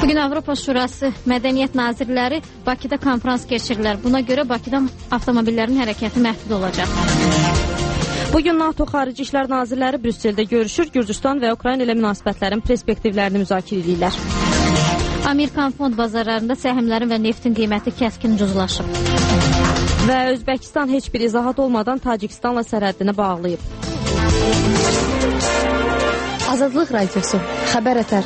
Bugün Avropa Şurası Mədəniyyət Nazirləri Bakıda konferans keçirirlər. Buna görə Bakıda avtomobillərin hərəkəti məhdud olacaq. Bugün NATO Xarici İşlər Nazirləri Brüsseldə görüşür. Gürcüstan və Ukrayna ilə münasibətlərin perspektivlərini müzakirə edirlər. Amerikan fond bazarlarında səhmlərin və neftin qiyməti kəskin ucuzlaşıb. Və Özbəkistan heç bir izahat olmadan Tacikistanla sərhəddini bağlayıb. Azadlıq Radiosu, xəbər ətər.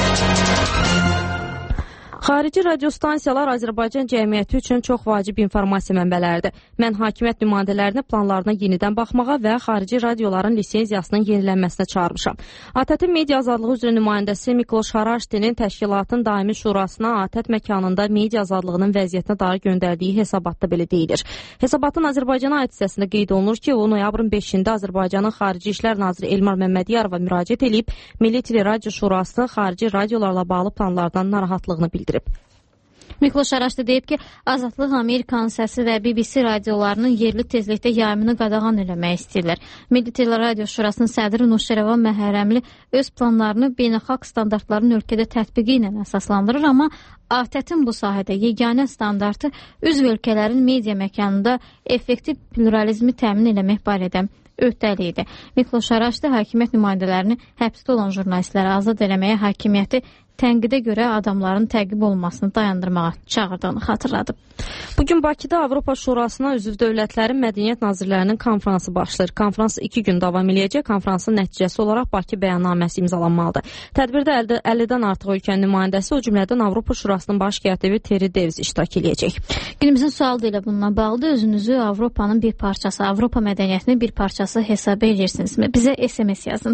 Xarici radiostansiyalar Azərbaycan cəmiyyəti üçün çox vacib informasiya mənbələridir. Mən hakimiyyət nümayəndələrini planlarına yenidən baxmağa və xarici radioların lisenziyasının yenilənməsinə çağırmışam. ATƏT-in media azadlığı üzrə nümayəndəsi Mikloş Haraştinin təşkilatın daimi şurasına ATƏT məkanında media azadlığının vəziyyətinə dair göndərdiyi hesabatda belə deyilir. Hesabatın Azərbaycana aid hissəsində qeyd olunur ki, o noyabrın 5-də Azərbaycanın Xarici İşlər Naziri Elmar Məmmədiyarova müraciət edib, Milli Teleradio Şurası xarici radiolarla bağlı planlardan narahatlığını bildirib. Mikloş Araşdı deyib ki, Azadlıq Amerikanın səsi və BBC radiolarının yerli tezlikdə yayımını qadağan eləmək istəyirlər. Milli Teleradio Şurasının sədri Nuşerəvan Məhərrəmli öz planlarını beynəlxalq standartların ölkədə tətbiqi ilə əsaslandırır, amma ATƏT-in bu sahədə yeganə standartı üzv ölkələrin media məkanında effektiv pluralizmi təmin eləmək barədə öhdəliyidir. Mikloş Araşdı hakimiyyət nümayəndələrini həbsdə olan jurnalistləri azad eləməyə hakimiyyəti tənqidə görə adamların təqib olmasını dayandırmağa çağırdığını xatırladı. Bugün Bakıda Avropa Şurasına üzv dövlətlərin mədəniyyət nazirlərinin konfransı başlayır. Konferans 2 gün davam eləyəcək. Konferansın nəticəsi olaraq Bakı bəyannaməsi imzalanmalıdır. Tədbirdə 50-dən artıq ölkənin nümayəndəsi, o cümlədən Avropa Şurasının baş katibi Terry Davis iştirak eləyəcək. Günümüzün sualı da ilə bununla bağlıdır. Özünüzü Avropanın bir parçası, Avropa mədəniyyətinin bir parçası hesab edirsinizmi? Bizə SMS yazın.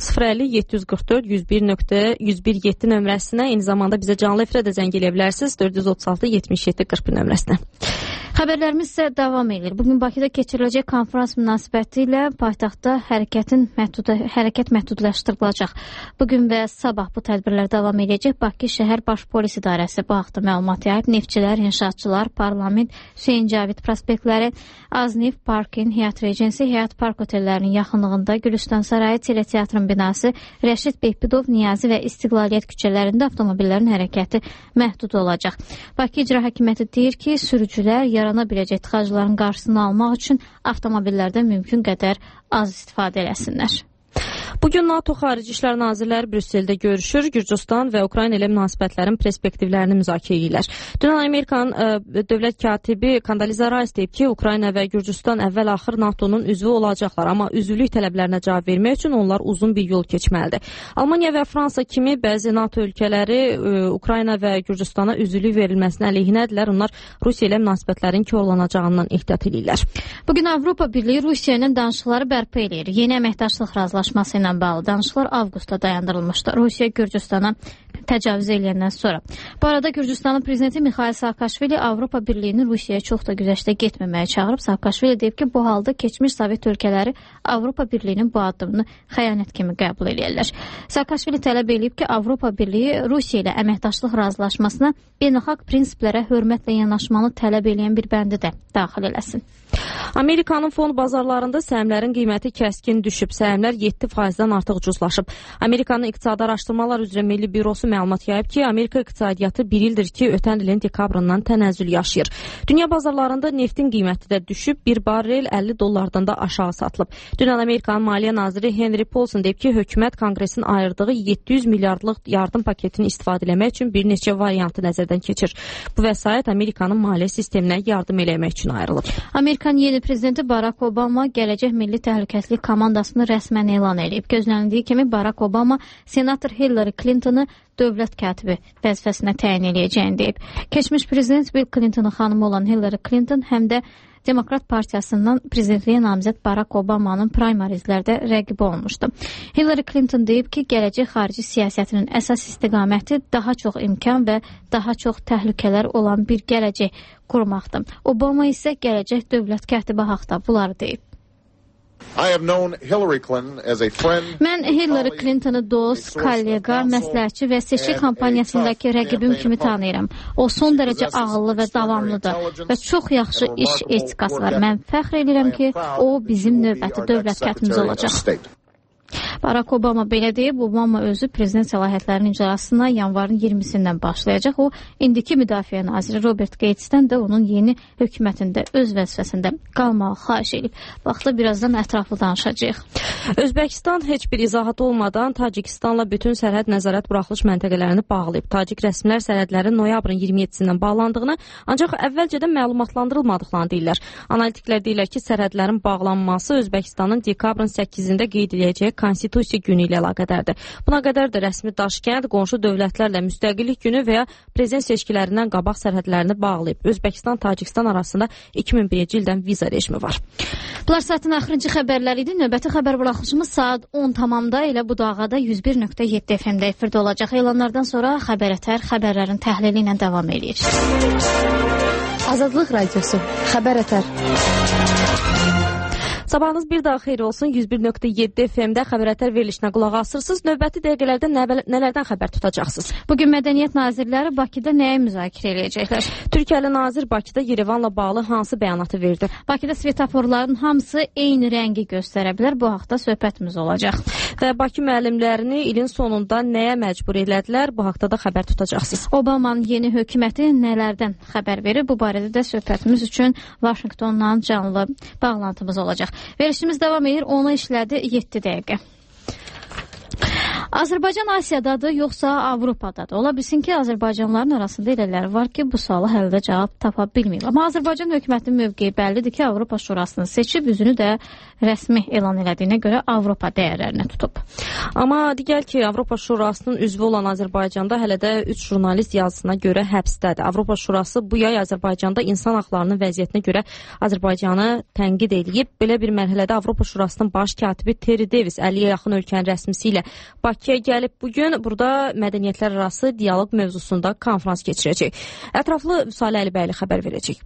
050-744-101-7 nömrəsinə, eyni zamanda bizə canlı efirə də zəng eləyə bilərsiniz 436-77-41 nömrəsinə. Xəbərlərimiz isə davam edir. Bugün Bakıda keçiriləcək konferans münasibəti ilə paytaxtda hərəkət məhdudlaşdırılacaq. Bugün və sabah bu tədbirlər davam edəcək. Bakı Şəhər Baş Polis İdarəsi bu haqda məlumat yayıb. Neftçilər, inşaatçılar, Parlament, Hüseyin Cavid prospektləri, Aznef, Parkin, Həyat Regensi, Həyat Park otellərinin yaxınlığında Gülüstan Sarayı, Teleteatrın binası, Rəşid Behbudov, Niyazi və İstiqlaliyyət küçələrində avtomobillərin hərəkəti məhdud olacaq. Bakı İcra Hakimiyyəti deyir ki, sürücülər yarana biləcək tıxacların qarşısını almaq üçün avtomobillərdən mümkün qədər az istifadə eləsinlər. Bugün NATO Xarici İşlər Nazirləri Brüsseldə görüşür. Gürcüstan və Ukrayna ilə münasibətlərin perspektivlərini müzakirə edirlər. Dünən Amerikan dövlət katibi Kondoliza Rice deyib ki, Ukrayna və Gürcüstan əvvəl-axır NATO'nun üzvü olacaqlar, amma üzvlük tələblərinə cavab vermək üçün onlar uzun bir yol keçməlidir. Almaniya və Fransa kimi bəzi NATO ölkələri Ukrayna və Gürcüstana üzvlük verilməsinə əleyhinədirlər. Onlar Rusiya ilə münasibətlərin korlanacağından ehtiyat edirlər. Bugün Avropa Birliyi Rusiya ilə danışıqları bərpa edir. Yeni əməkdaşlıq razılaşması ilə bağlı danışıqlar avqustda dayandırılmışdı. Rusiya Gürcüstana təcavüz eləyəndən sonra. Bu arada Gürcüstanın prezidenti Mikhail Saakashvili Avropa Birliyinin Rusiyaya çox da güzəştə getməməyə çağırıb. Saakashvili deyib ki, bu halda keçmiş Sovet ölkələri Avropa Birliyinin bu addımını xəyanət kimi qəbul edirlər. Saakashvili tələb edib ki, Avropa Birliyi Rusiya ilə əməkdaşlıq razılaşmasına beynəlxalq prinsiplərə hörmətlə yanaşmanı tələb edən bir bəndi də daxil eləsin. Amerikanın fond bazarlarında səhmlərin qiyməti kəskin düşüb. Səhmlər 7%-dən artıq ucuzlaşıb. Amerikanın İqtisadi Araşdırmalar üzrə Milli Bürosu məlumat yayıb ki, Amerika iqtisadiyyatı bir ildir ki, ötən ilin dekabrından tənəzzül yaşayır. Dünya bazarlarında neftin qiyməti də düşüb, bir barrel 50 dollardan da aşağı satılıb. Dünən Amerikanın Maliyyə Naziri Henry Paulson deyib ki, hökumət Konqresin ayırdığı 700 milyardlıq yardım paketini istifadə etmək üçün bir neçə variantı nəzərdən keçir. Bu vəsait Amerikanın maliyyə sisteminə yardım eləmək üçün ayrılıb. Amerikanın yeni prezidenti Barack Obama gələcək milli təhlükəsizlik komandasını rəsmən elan edib. Gözlənildiyi kimi Barack Obama senator Hillary Clinton'ı dövlət katibi vəzifəsinə təyin edəcəyini deyib. Keçmiş prezident Bill Clinton'ın xanımı olan Hillary Clinton həm də Demokrat Partiyasından prezidentliyə namizəd Barack Obama'nın primarizlərdə rəqibi olmuşdu. Hillary Clinton deyib ki, gələcək xarici siyasətinin əsas istiqaməti daha çox imkan və daha çox təhlükələr olan bir gələcək qurmaqdır. Obama isə gələcək dövlət katibi haqda bunları deyib. Mən Hillary Clinton'ı dost, kollega, məsləhətçi və seçki kampaniyasındakı rəqibim kimi tanıyıram. O son dərəcə ağıllı və davamlıdır və çox yaxşı iş etikası var. Mən fəxr edirəm ki, o bizim növbəti dövlət kətimiz olacaq. Barack Obama belə deyib. Obama özü prezident səlahiyyətlərinin icrasına yanvarın 20-sindən başlayacaq. O, indiki müdafiə naziri Robert Gates'dən də onun yeni hökumətində öz vəzifəsində qalmağı xahiş edib. Vaxtda birazdan ətraflı danışacağıq. Özbəkistan heç bir izahat olmadan Tacikistanla bütün sərhəd nəzarət buraxılış məntəqələrini bağlayıb. Tacik rəsmilər sərhədlərin noyabrın 27-sindən bağlandığını, ancaq əvvəlcədən məlumatlandırılmadıqlarını deyirlər. Analitiklər deyirlər ki, sərhədlərin bağlanması Özbəkistanın dekabrın 8-də qeyd ediləcəyi Konstitusiya günü ilə əlaqədardır. Buna qədər də rəsmi Daşkənd qonşu dövlətlərlə müstəqillik günü və ya prezident seçkilərindən qabaq sərhədlərini bağlayıb. Özbəkistan-Tacikistan arasında 2001-ci ildən viza rejimi var. Bunlar saatın axırıncı xəbərləri idi. Növbəti xəbər buraxılışımız saat 10 tamamda elə bu dağada 101.7 FM-də efirdə olacaq. Elanlardan sonra Xəbər.ətər xəbərlərin təhlili ilə davam edir. Azadlıq Radiosu, Xəbər.ətər. Sabahınız bir daha xeyir olsun. 101.7 FM-də Xəbər.ətər verilişinə qulaq asırsınız. Növbəti dəqiqələrdə nələrdən xəbər tutacaqsınız? Bugün Mədəniyyət Nazirləri Bakıda nəyi müzakirə edəcəklər? Türkiyəli nazir Bakıda Yerevanla bağlı hansı bəyanatı verdi? Bakıda svetoforların hamısı eyni rəngi göstərə bilər. Bu haqda söhbətimiz olacaq. Və Bakı müəllimlərini ilin sonunda nəyə məcbur elədilər? Bu haqda da xəbər tutacaqsınız. Obamanın yeni hökuməti nələrdən xəbər verir? Bu barədə də söhbətimiz üçün Vaşinqtonla canlı bağlantımız olacaq. Verilişimiz davam edir. Ona işlədi 7 dəqiqə. Azərbaycan Asiyadadır, yoxsa Avropadadır? Ola bilsin ki, Azərbaycanlıların arasında elələri var ki, bu suala hələ də cavab tapa bilməyib. Amma Azərbaycan hökumətinin mövqeyi bəllidir ki, Avropa Şurasını seçib, üzünü də rəsmi elan elədiyinə görə Avropa dəyərlərini tutub. Amma digər ki, Avropa Şurasının üzvü olan Azərbaycanda hələ də 3 jurnalist yazısına görə həbsdədir. Avropa Şurası bu yay Azərbaycanda insan haqlarının vəziyyətinə görə Azərbaycanı tənqid edib. Belə bir mərhələdə Avropa Şurasının baş katibi Terry Davis 50-yə yaxın ölkənin rəsmisi ilə Bakıya gəlib. Bugün burada mədəniyyətlər arası dialoq mövzusunda konfrans keçirəcək. Ətraflı Vüsalə Əlibəyli xəbər verəcək.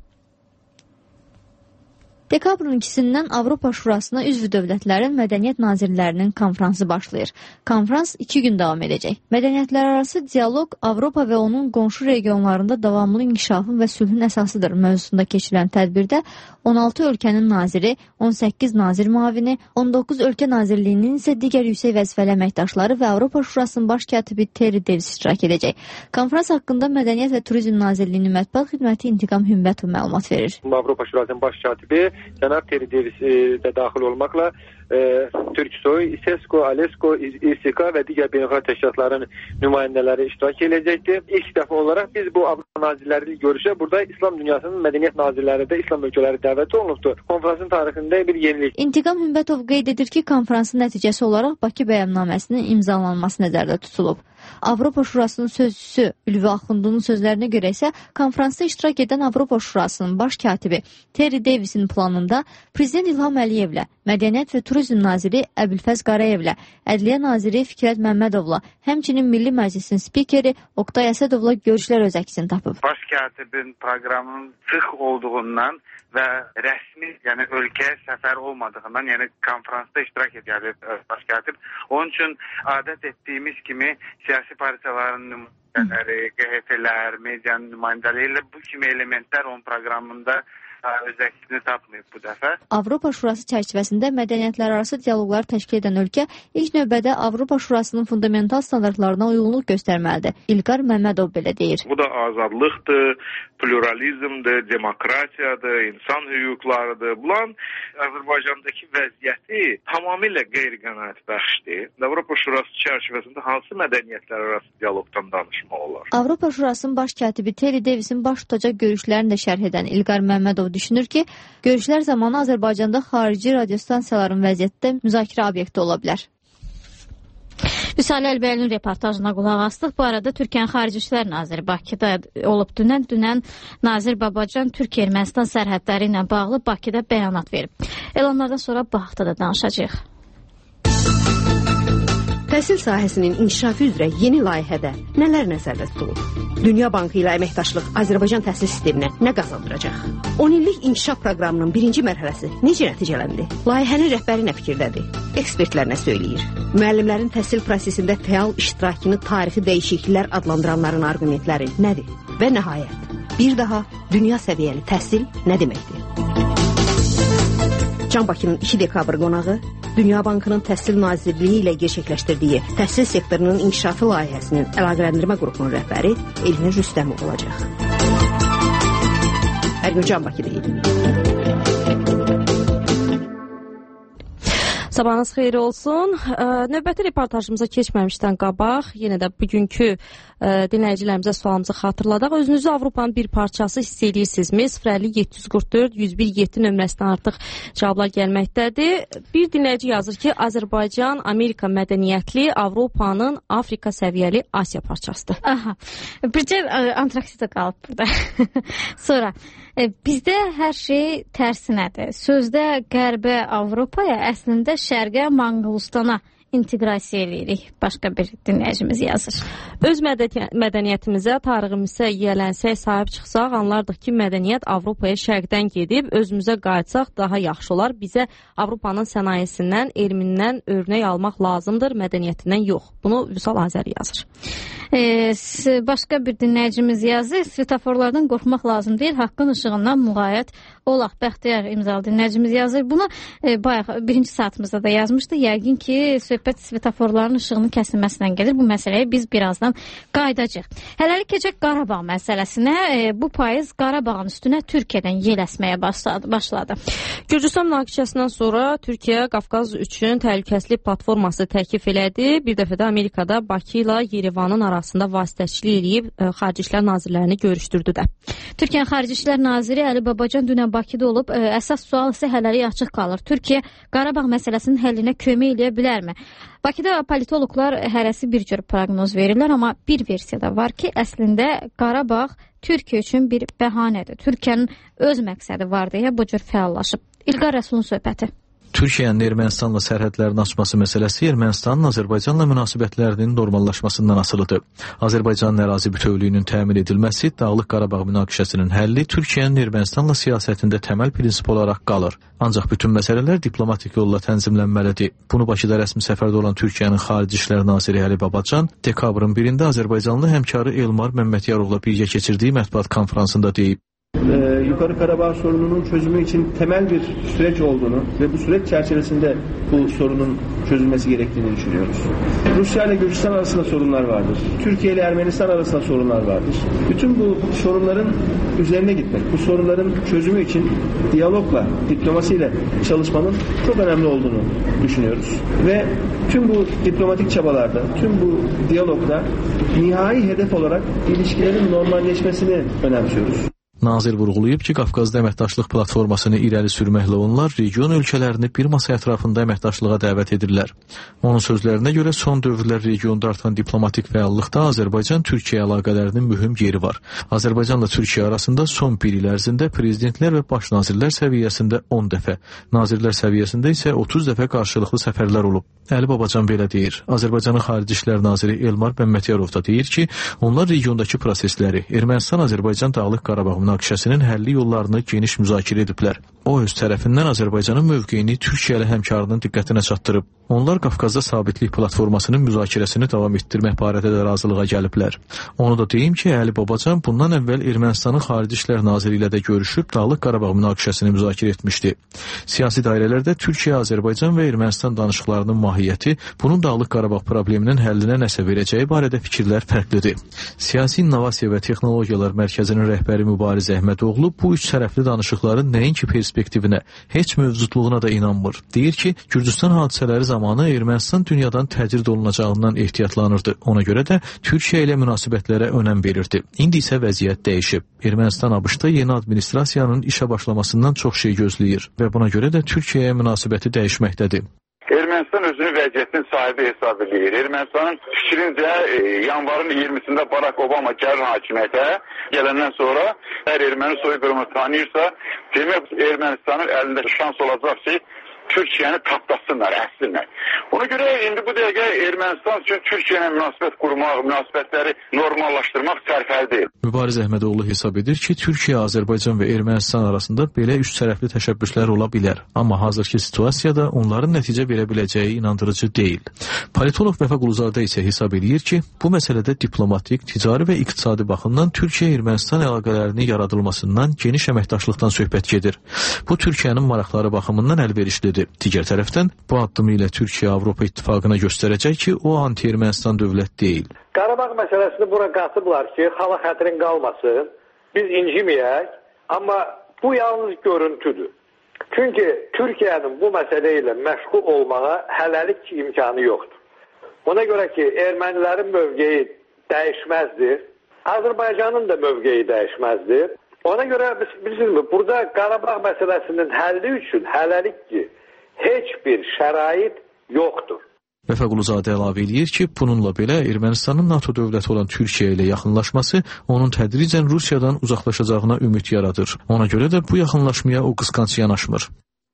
Dekabrın 2-sindən Avropa Şurasına üzv dövlətlərin mədəniyyət nazirlərinin konfransı başlayır. Konfrans 2 gün davam edəcək. Mədəniyyətlərarası dialoq Avropa və onun qonşu regionlarında davamlı inkişafın və sülhün əsasıdır mövzusunda keçirilən tədbirdə 16 ölkənin naziri, 18 nazir müavini, 19 ölkə nazirliyinin isə digər yüksək vəzifəli əməkdaşları və Avropa Şurasının baş katibi Terry Davis iştirak edəcək. Konfrans haqqında Mədəniyyət və Turizm Nazirliyinin mətbuat xidməti İntiqam Hümbətov məlumat verir. Avropa Şurasının baş katibi Cənab Terry Davis də daxil olmaqla Türksoy, İSESCO, ALESCO, İSİKA və digər beynəlxalq təşkilatların nümayəndələri iştirak edəcəkdir. İlk dəfə olaraq biz bu Avropa nazirləri görüşə burada İslam dünyasının mədəniyyət nazirləri də İslam ölkələri dəvət olunubdur. Konfransın tarixində bir yenilik. İntiqam Hümbətov qeyd edir ki, konfransın nəticəsi olaraq Bakı bəyannaməsinin imzalanması nəzərdə tutulub. Avropa Şurasının sözçüsü Ülvi Axundunun sözlərinə görə isə konfransda iştirak edən Avropa Şurasının baş katibi Terry Davisin planında Prezident İlham Əliyevlə, Mədəniyyət və Turizm naziri Əbülfəz Qarayevlə, Ədliyyə naziri Fikrət Məmmədovla, həmçinin Milli Məclisin spikeri Oqtay Əsədovla görüşlər öz əksini tapıb. Baş katibin proqramının sıx olduğundan və rəsmi, yəni ölkəyə səfər olmadığından, yəni konfransda iştirak edir baş katib. Onun üçün adət etdiyimiz kimi siyasi partiyaların nümayəndələri, QHT-lər, medianın nümayəndələri ilə bu kimi elementlər onun proqramında öz əksini tapmayıb bu dəfə. Avropa Şurası çərçivəsində mədəniyyətlərarası dialoqlar təşkil edən ölkə ilk növbədə Avropa Şurasının fundamental standartlarına uyğunluq göstərməlidir. İlqar Məmmədov belə deyir. Bu da azadlıqdır, pluralizmdir, demokratiyadır, insan hüquqlarıdır. Bunların Azərbaycandakı vəziyyəti tamamilə qeyri-qənaətbəxşdir. Avropa Şurası çərçivəsində hansı mədəniyyətlərarası dialoqdan danışmaq olar? Avropa Şurasının baş katibi Terry Davisin baş tutacaq görüşlərini də şərh edən İlqar Məmmədov düşünür ki, görüşlər zamanı Azərbaycanda xarici radiostansiyaların vəziyyətdə müzakirə obyekti ola bilər. Vüsalə Əlbəylinin reportajına qulaq astıq. Bu arada Türkiyənin Xarici İşlər Naziri Bakıda olub. Dünən Nazir Babacan Türkiyə-Ermənistan sərhədləri ilə bağlı Bakıda bəyanat verib. Elanlardan sonra bu haqda da danışacağıq. Təhsil sahəsinin inkişafı üzrə yeni layihədə nələr nəzərdə tutulub? Dünya Bankı ilə əməkdaşlıq Azərbaycan təhsil sisteminə nə qazandıracaq? 10 illik inkişaf proqramının birinci mərhələsi necə nəticələndi? Layihənin rəhbəri nə fikirdədir? Ekspertlər nə söyləyir? Müəllimlərin təhsil prosesində fəal iştirakını tarixi dəyişikliklər adlandıranların arqumentləri nədir? Və nəhayət, bir daha dünya səviyyəli təhsil nə deməkdir? Can Bakının 2 dekabr qonağı Dünya Bankının Təhsil Nazirliyi ilə gerçəkləşdirdiyi təhsil sektorunun inkişafı layihəsinin əlaqələndirmə qrupunun rəhbəri Elvin Rüstəmov olacaq. Hər gün Can Bakıda idi. Sabahınız xeyir olsun. Növbəti reportajımıza keçməmişdən qabaq yenə də bugünkü dinləyicilərimizə sualımızı xatırladaq. Özünüzü Avropanın bir parçası hiss edirsinizmi? 050-744-101-7 nömrəsindən artıq cavablar gəlməkdədir. Bir dinləyici yazır ki, Azərbaycan Amerika mədəniyyətli, Avropanın Afrika səviyyəli Asiya parçasıdır. Aha. Bircə Antarktida qalıb burada. Sonra bizdə hər şey tərsinədir. Sözdə Qərbə Avropaya, əslində Şərqə Manqulistana inteqrasiya edirik. Başqa bir dinləyicimiz yazır. Öz mədəniyyətimizə, tariximizə yiyələnsək, sahib çıxsaq, anlardıq ki, mədəniyyət Avropaya şərqdən gedib, özümüzə qayıtsaq daha yaxşı olar. Bizə Avropanın sənayesindən, elmindən örnək almaq lazımdır, mədəniyyətindən yox. Bunu Vüsal Azəri yazır. Başqa bir dinləyicimiz yazır. Svetoforlardan qorxmaq lazım deyil, haqqın işığından müğayət olaq. Bəxtiyar imzalı dinləyicimiz yazır. Bunu bayaq birinci saatımızda da yazmışdı. Yəqin ki, söhbət svetoforların işığının kəsilməsindən gedir. Bu məsələyə biz birazdan qayıdacaq. Hələlik keçək Qarabağ məsələsinə. Bu payız Qarabağın üstünə Türkiyədən yel əsməyə başladı. Gürcüstan münaqişəsindən sonra Türkiyə Qafqaz üçün təhlükəsizlik platforması təklif elədi. Bir dəfə də Amerikada Bakı ilə Yerevanın arasında vasitəçilik eləyib Xarici İşlər Nazirlərini görüşdürdü də. Türkiyənin Xarici İşlər Naziri Əli Babacan dünən Bakıda olub. Əsas sual isə hələlik açıq qalır. Türkiyə Qarabağ məsələsinin həllinə kömək eləyə bilərmi? Bakıda politologlar hərəsi bir cür proqnoz verirlər, amma bir versiya da var ki, əslində Qarabağ Türkiyə üçün bir bəhanədir. Türkiyənin öz məqsədi var deyə bu cür fəallaşıb. İlqar Rəsulun söhbəti. Türkiyənin Ermənistanla sərhədlərin açması məsələsi Ermənistanın Azərbaycanla münasibətlərinin normallaşmasından asılıdır. Azərbaycanın ərazi bütövlüyünün təmin edilməsi, Dağlıq Qarabağ münaqişəsinin həlli Türkiyənin Ermənistanla siyasətində təməl prinsip olaraq qalır. Ancaq bütün məsələlər diplomatik yolla tənzimlənməlidir. Bunu Bakıda rəsmi səfərdə olan Türkiyənin Xarici İşlər Naziri Əli Babacan dekabrın 1-də Azərbaycanlı həmkarı Elmar Məmmədyarovla birgə keçirdiyi mətbuat konferansında deyib. Yukarı Karabağ sorununun çözümü için temel bir süreç olduğunu ve bu süreç çerçevesinde bu sorunun çözülmesi gerektiğini düşünüyoruz. Rusya ile Gürcistan arasında sorunlar vardır. Türkiye ile Ermenistan arasında sorunlar vardır. Bütün bu sorunların üzerine gitmek, bu sorunların çözümü için diyalogla, diplomasiyle çalışmanın çok önemli olduğunu düşünüyoruz. Ve tüm bu diplomatik çabalarda, tüm bu diyalogda nihai hedef olarak ilişkilerin normalleşmesini önemsiyoruz. Nazir vurğulayıb ki, Qafqazda əməkdaşlıq platformasını irəli sürməklə onlar region ölkələrini bir masa ətrafında əməkdaşlığa dəvət edirlər. Onun sözlərinə görə son dövrlər regionda artan diplomatik fəallıqda Azərbaycan-Türkiyə əlaqələrinin mühüm yeri var. Azərbaycanla Türkiyə arasında son bir il ərzində prezidentlər və baş nazirlər səviyyəsində 10 dəfə, nazirlər səviyyəsində isə 30 dəfə qarşılıqlı səfərlər olub. Əli Babacan belə deyir. Azərbaycanın Xarici İşlər Naziri Elmar Məmmədiyarov da deyir ki, onlar regiondakı prosesləri, Ermənistan-Azərbaycan Dağlıq Qarabağ münaqişəsinin həlli yollarını geniş müzakirə ediblər. O öz tərəfindən Azərbaycanın mövqeyini Türkiyə ilə həmkarının diqqətinə çatdırıb. Onlar Qafqazda sabitlik platformasının müzakirəsini davam etdirmək barədə də razılığa gəliblər. Onu da deyim ki, Əli Babacan bundan əvvəl Ermənistanın Xarici İşlər Naziri ilə də görüşüb Dağlıq Qarabağ münaqişəsini müzakirə etmişdi. Siyasi dairələrdə Türkiyə, Azərbaycan və Ermənistan danışıqlarının mahiyyəti, bunun Dağlıq Qarabağ probleminin həllinə nəsə verəcəyi barədə fikirlər fərqlidir. Siyasi İnnovasiya və Texnologiyalar Mərkəzinin rəhbəri Mübariz Əhmədoğlu bu üç tərəfli danışıqların nəinki perspektivinə, heç mövcudluğuna da inanmır. Deyir ki, Gürcüstan hadisələri zamanı Ermənistan dünyadan təcrid olunacağından ehtiyatlanırdı. Ona görə də Türkiyə ilə münasibətlərə önəm verirdi. İndi isə vəziyyət dəyişib. Ermənistan ABŞ-da yeni administrasiyanın işə başlamasından çox şey gözləyir və buna görə də Türkiyəyə münasibəti dəyişməkdədir. Ermənistan özünü vəziyyətin sahibi hesab edir. Ermənistanın fikrincə yanvarın 20-sində Barack Obama gəlir hakimiyyətə, gələndən sonra əgər erməni soyqırımını tanıyırsa, demək Ermənistanın əlində şans olacaq ki, Türkiyəni tapdasınlar, əhsinlər. Ona görə indi bu dəqiqə Ermənistan üçün Türkiyə ilə münasibət qurmaq, münasibətləri normallaşdırmaq sərfəli deyil. Mübariz Əhmədoğlu hesab edir ki, Türkiyə, Azərbaycan və Ermənistan arasında belə üç tərəfli təşəbbüslər ola bilər. Amma hazırki situasiyada onların nəticə verə biləcəyi inandırıcı deyil. Politolog Vəfa Quluzadə isə hesab edir ki, bu məsələdə diplomatik, ticari və iqtisadi baxımdan Türkiyə-Ermənistan əlaqələrinin yaradılmasından, geniş əməkdaşlıqdan söhbət gedir. Bu Türkiyənin maraqları baxımından əlverişlidir. dedi. Digər tərəfdən bu addımı ilə Türkiyə Avropa İttifaqına göstərəcək ki, o anti-Ermənistan dövlət deyil. Qarabağ məsələsini bura qatıblar ki, xala xətrin qalmasın, biz inciməyək, amma bu yalnız görüntüdür. Çünki Türkiyənin bu məsələ ilə məşğul olmağa hələlik imkanı yoxdur. Ona görə ki, ermənilərin mövqeyi dəyişməzdir, Azərbaycanın da mövqeyi dəyişməzdir. Ona görə bilirsiniz, burada Qarabağ məsələsinin həlli üçün hələlik ki, heç bir şərait yoxdur. Vəfa Quluzadə əlavə edir ki, bununla belə Ermənistanın NATO dövləti olan Türkiyə ilə yaxınlaşması onun tədricən Rusiyadan uzaqlaşacağına ümid yaradır. Ona görə də bu yaxınlaşmaya o qısqanc yanaşmır.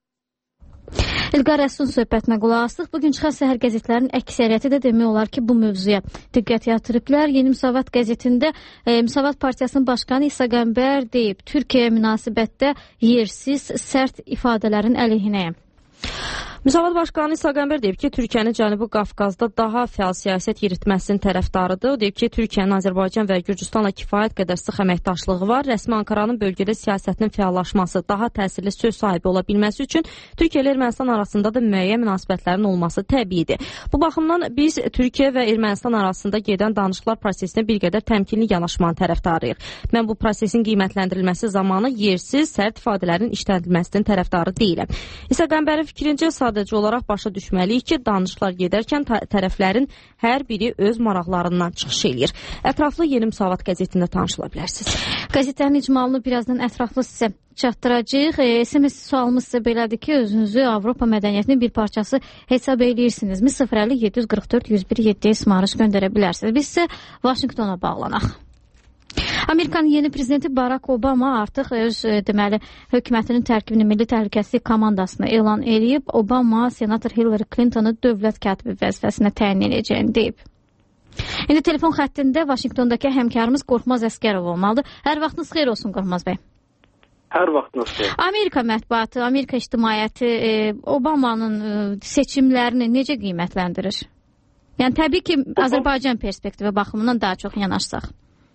İlqar Rəsulun söhbətinə qulaq asdıq. Bugün çıxan səhər qəzetlərinin əksəriyyəti də demək olar ki, bu mövzuya diqqət yatırıblar. Yeni Müsavat qəzetində Müsavat Partiyasının başqanı İsa Qəmbər deyib, Türkiyəyə münasibətdə yersiz, sərt ifadələrin əleyhinəyəm. Müsavat Başqanı İsa Qəmbər deyib ki, Türkiyənin Cənubi Qafqazda daha fəal siyasət yeritməsinin tərəfdarıdır. O deyib ki, Türkiyənin Azərbaycan və Gürcüstanla kifayət qədər sıx əməkdaşlığı var. Rəsmi Ankaranın bölgədə siyasətinin fəallaşması, daha təsirli söz sahibi ola bilməsi üçün Türkiyə ilə Ermənistan arasında da müəyyən münasibətlərin olması təbiidir. Bu baxımdan biz Türkiyə və Ermənistan arasında gedən danışıqlar prosesinə bir qədər təmkinli yanaşmanın tərəfdarıyıq. Mən bu prosesin qiymətləndirilməsi zamanı yersiz, sərt ifadələrin işlədilməsinin tərəfdarı deyiləm. İsa Qəmbərin fikrincə sadəcə olaraq başa düşməliyik ki, danışıqlar gedərkən tərəflərin hər biri öz maraqlarından çıxış eləyir. Ətraflı Yeni Müsavat qəzetində tanışıla bilərsiniz. Qəzetlərin icmalını birazdan ətraflı sizə çatdıracağıq. SMS sualımız sizə belədir ki, özünüzü Avropa mədəniyyətinin bir parçası hesab eləyirsinizmi? 050-744-101-7 smarış göndərə bilərsiniz. Biz isə Vaşinqtona bağlanaq. Amerikanın yeni prezidenti Barack Obama artıq öz hökumətinin tərkibini Milli Təhlükəsizlik komandasına elan edib. Obama senator Hillary Clintonu dövlət katibi vəzifəsinə təyin edəcəyini deyib. İndi telefon xəttində Vaşinqtondakı həmkarımız Qorxmaz Əsgərov olmalıdır. Hər vaxtınız xeyir olsun Qorxmaz bəy. Hər vaxtınız xeyir. Amerika mətbuatı, Amerika ictimaiyyəti Obamanın seçimlərini necə qiymətləndirir? Yəni təbii ki, Azərbaycan perspektivi baxımından daha çox yanaşsaq.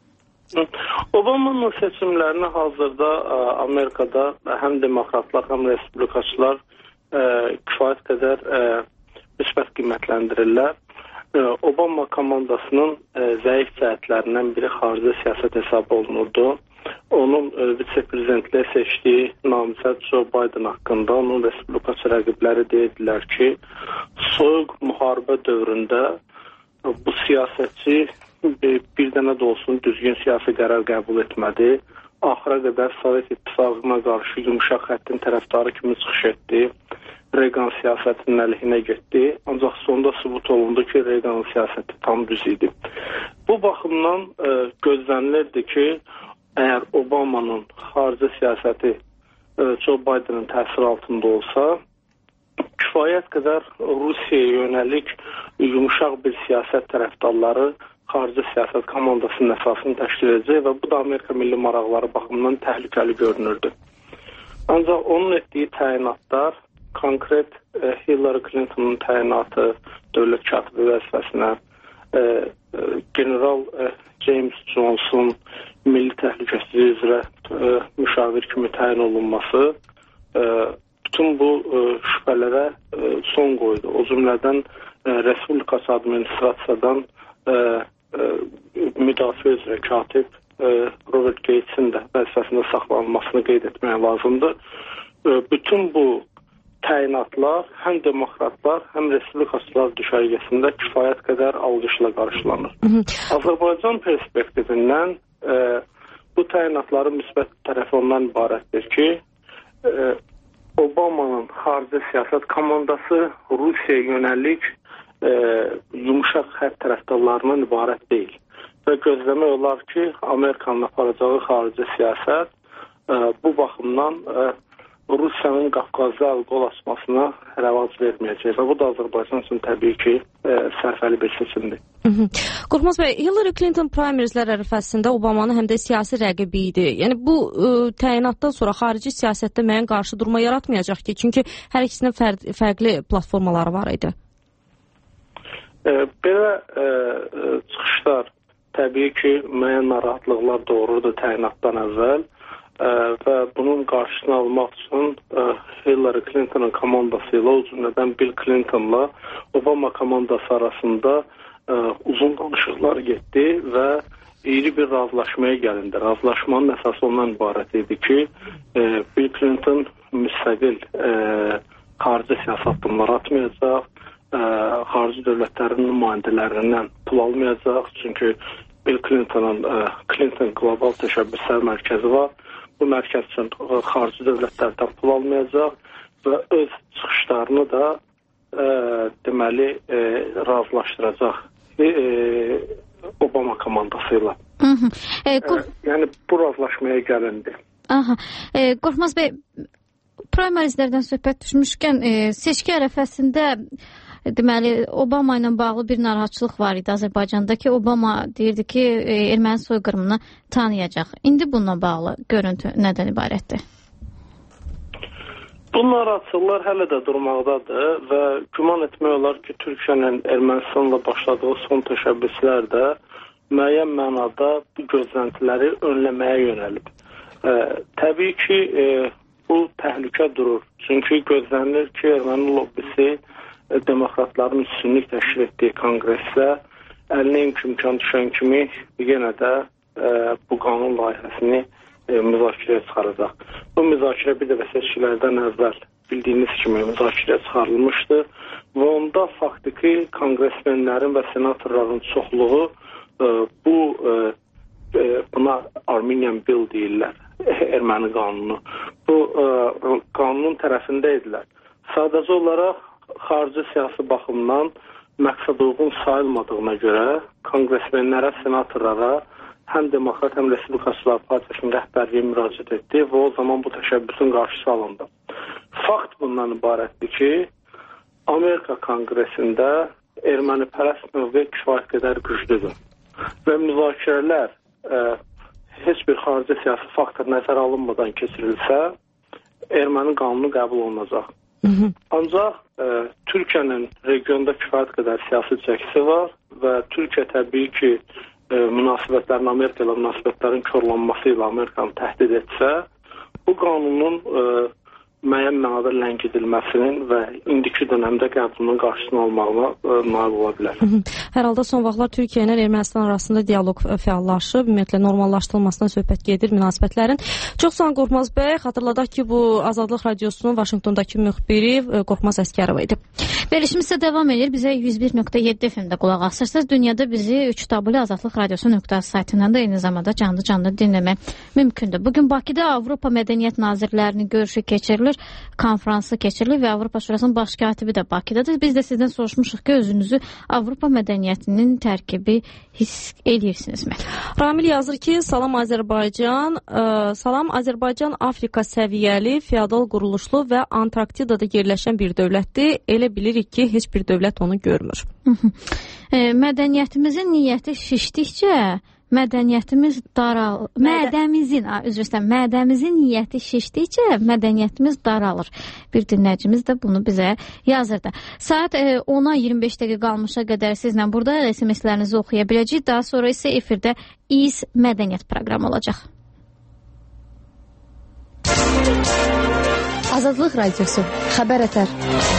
Obama'nın seçimlərini hazırda Amerikada həm demokratlar, həm respublikaçılar kifayət qədər müsbət qiymətləndirirlər. Obama komandasının zəif cəhətlərindən biri xarici siyasət hesab olunurdu. Onun vitse-prezidentliyə seçdiyi namizəd Joe Biden haqqında onun respublikaçı rəqibləri deyirdilər ki, soyuq müharibə dövründə bu siyasətçi bir dənə də olsun düzgün siyasi qərar qəbul etmədi. Axıra qədər Sovet İttifaqına qarşı yumuşaq xəttin tərəfdarı kimi çıxış etdi. Reagan siyasətinin əleyhinə getdi. Ancaq sonda sübut olundu ki, Reagan siyasəti tam düz idi. Bu baxımdan gözlənilirdi ki, əgər Obamanın xarici siyasəti Joe Biden'ın təsir altında olsa, kifayət qədər Rusiyaya yönəlik yumuşaq bir siyasət tərəfdarları xarici siyasət komandasının əsasını təşkil edəcək və bu da Amerika milli maraqları baxımından təhlükəli görünürdü. Ancaq onun etdiyi təyinatlar, konkret Hillary Clinton'un təyinatı dövlət katibi vəzifəsinə, General James Johnson milli təhlükəsizlik üzrə müşavir kimi təyin olunması bütün bu şübhələrə son qoydu. O cümlədən Respublikası administrasiyadan müdafiə üzrə katib Robert Gates'in də vəzifəsində saxlanılmasını qeyd etmək lazımdır. Bütün bu təyinatlar həm demokratlar, həm respublikaçılar düşərgəsində kifayət qədər alqışla qarşılanır. Azərbaycan perspektivindən bu təyinatların müsbət tərəfi ondan ibarətdir ki, Obama'nın xarici siyasət komandası Rusiyaya yönəlik yumuşaq xətt tərəfdarlarından ibarət deyil. Və gözləmək olar ki, Amerikanın aparacağı xarici siyasət bu baxımdan Rusiyanın Qafqazda qol açmasına rəvac verməyəcək və bu da Azərbaycan üçün təbii ki, sərfəli bir seçimdir. Qorxmaz bəy, Hillary Clinton primaryzlər ərəfəsində Obamanın həm də siyasi rəqibi idi. Yəni bu təyinatdan sonra xarici siyasətdə müəyyən qarşı durma yaratmayacaq ki, çünki hər ikisinin fərqli platformaları var idi. Belə çıxışlar təbii ki, müəyyən narahatlıqlar doğururdu təyinatdan əvvəl. və bunun qarşısını almaq üçün Hillary Clinton'ın komandası ilə, o cümlədən Bill Clinton'la Obama komandası arasında uzun danışıqlar getdi və iri bir razılaşmaya gəlindi. Razılaşmanın əsası ondan ibarət idi ki, Bill Clinton müstəqil xarici siyasi addımlar atmayacaq, xarici dövlətlərin nümayəndələrindən pul almayacaq. Çünki Bill Clinton'ın Clinton Global Təşəbbüslər Mərkəzi var. Bu mərkəz üçün xarici dövlətlərdən pul almayacaq və öz çıxışlarını da deməli razılaşdıracaq Obama komandası ilə. Yəni bu razılaşmaya gəlindi. Qorxmaz bəy, primarizlərdən söhbət düşmüşkən seçki ərəfəsində deməli Obama ilə bağlı bir narahatçılıq var idi Azərbaycanda ki, Obama deyirdi ki, erməni soyqırımını tanıyacaq. İndi bununla bağlı görüntü nədən ibarətdir? Bu narahatçılıqlar hələ də durmaqdadır və güman etmək olar ki, Türkiyənin Ermənistanla başladığı son təşəbbüslər də müəyyən mənada bu gözləntiləri önləməyə yönəlib. Təbii ki, bu təhlükə durur. Çünki gözlənilir ki, erməni lobbisi demokratların üstünlük təşkil etdiyi konqresdə əlinə imkan düşən kimi yenə də bu qanun layihəsini müzakirəyə çıxaracaq. Bu müzakirə bir dəfə seçkilərdən əvvəl bildiyiniz kimi müzakirəyə çıxarılmışdı və onda faktiki konqresmenlərin və senatorların çoxluğu buna Armenian Bill deyirlər, erməni qanunu. Bu qanunun tərəfində idilər. Sadəcə olaraq xarici siyasi baxımdan məqsəd uyğun sayılmadığına görə konqresmenlərə, senatorlara həm demokrat, həm Respublikaçılar Partiyasının rəhbərliyi müraciət etdi və o zaman bu təşəbbüsün qarşısı alındı. Fakt bundan ibarətdir ki, Amerika Konqresində ermənipərəst mövqe kifayət qədər güclüdür və müzakirələr heç bir xarici siyasi faktor nəzərə alınmadan keçirilsə, erməni qanunu qəbul olunacaq. Ancaq Türkiyənin regionda kifayət qədər siyasi çəkisi var və Türkiyə təbii ki, münasibətlərin Amerika ilə münasibətlərin korlanması ilə Amerikanı təhdid etsə, bu qanunun müəyyən mənada ləngidilməsinin və indiki dönəmdə qəbulunun qarşısını almağına nail ola bilər. Hər halda son vaxtlar Türkiyə ilə Ermənistan arasında dialoq fəallaşıb, ümumiyyətlə normallaşdırılmasından söhbət gedir münasibətlərin. Çox sağ olun Qorxmaz bəy. Xatırladaq ki, bu Azadlıq Radiosunun Vaşinqtondakı müxbiri Qorxmaz Əsgərov idi. Verilişimiz də davam edir. Bizə 101.7 FM-də qulaq asırsınız. Dünyada bizi 3w saytından da eyni zamanda canlı dinləmək mümkündür. Bugün Bakıda Avropa Mədəniyyət Nazirlərinin görüşü keçirilir, konfransı keçirilir və Avropa Şurasının baş katibi də Bakıdadır. Biz də sizdən soruşmuşuq ki, özünüzü Avropa mədəniyyətinin tərkibi hiss edirsinizmi? Ramil yazır ki, salam Azərbaycan Afrika səviyyəli, feodal quruluşlu və Antarktidada yerləşən bir dövlətdir. Elə bilirik ki, heç bir dövlət onu görmür. Mədəniyyətimizin niyyəti şişdikcə mədəniyyətimiz mədəmizin niyyəti şişdikcə mədəniyyətimiz daralır. Bir dinləyicimiz də bunu bizə yazırdı. Saat 10-a 25 dəqiqə qalmışa qədər sizlə burada SMS-lərinizi oxuya biləcəyik. Daha sonra isə efirdə İz Mədəniyyət proqramı olacaq. Azadlıq Radiosu. Xəbər ətər.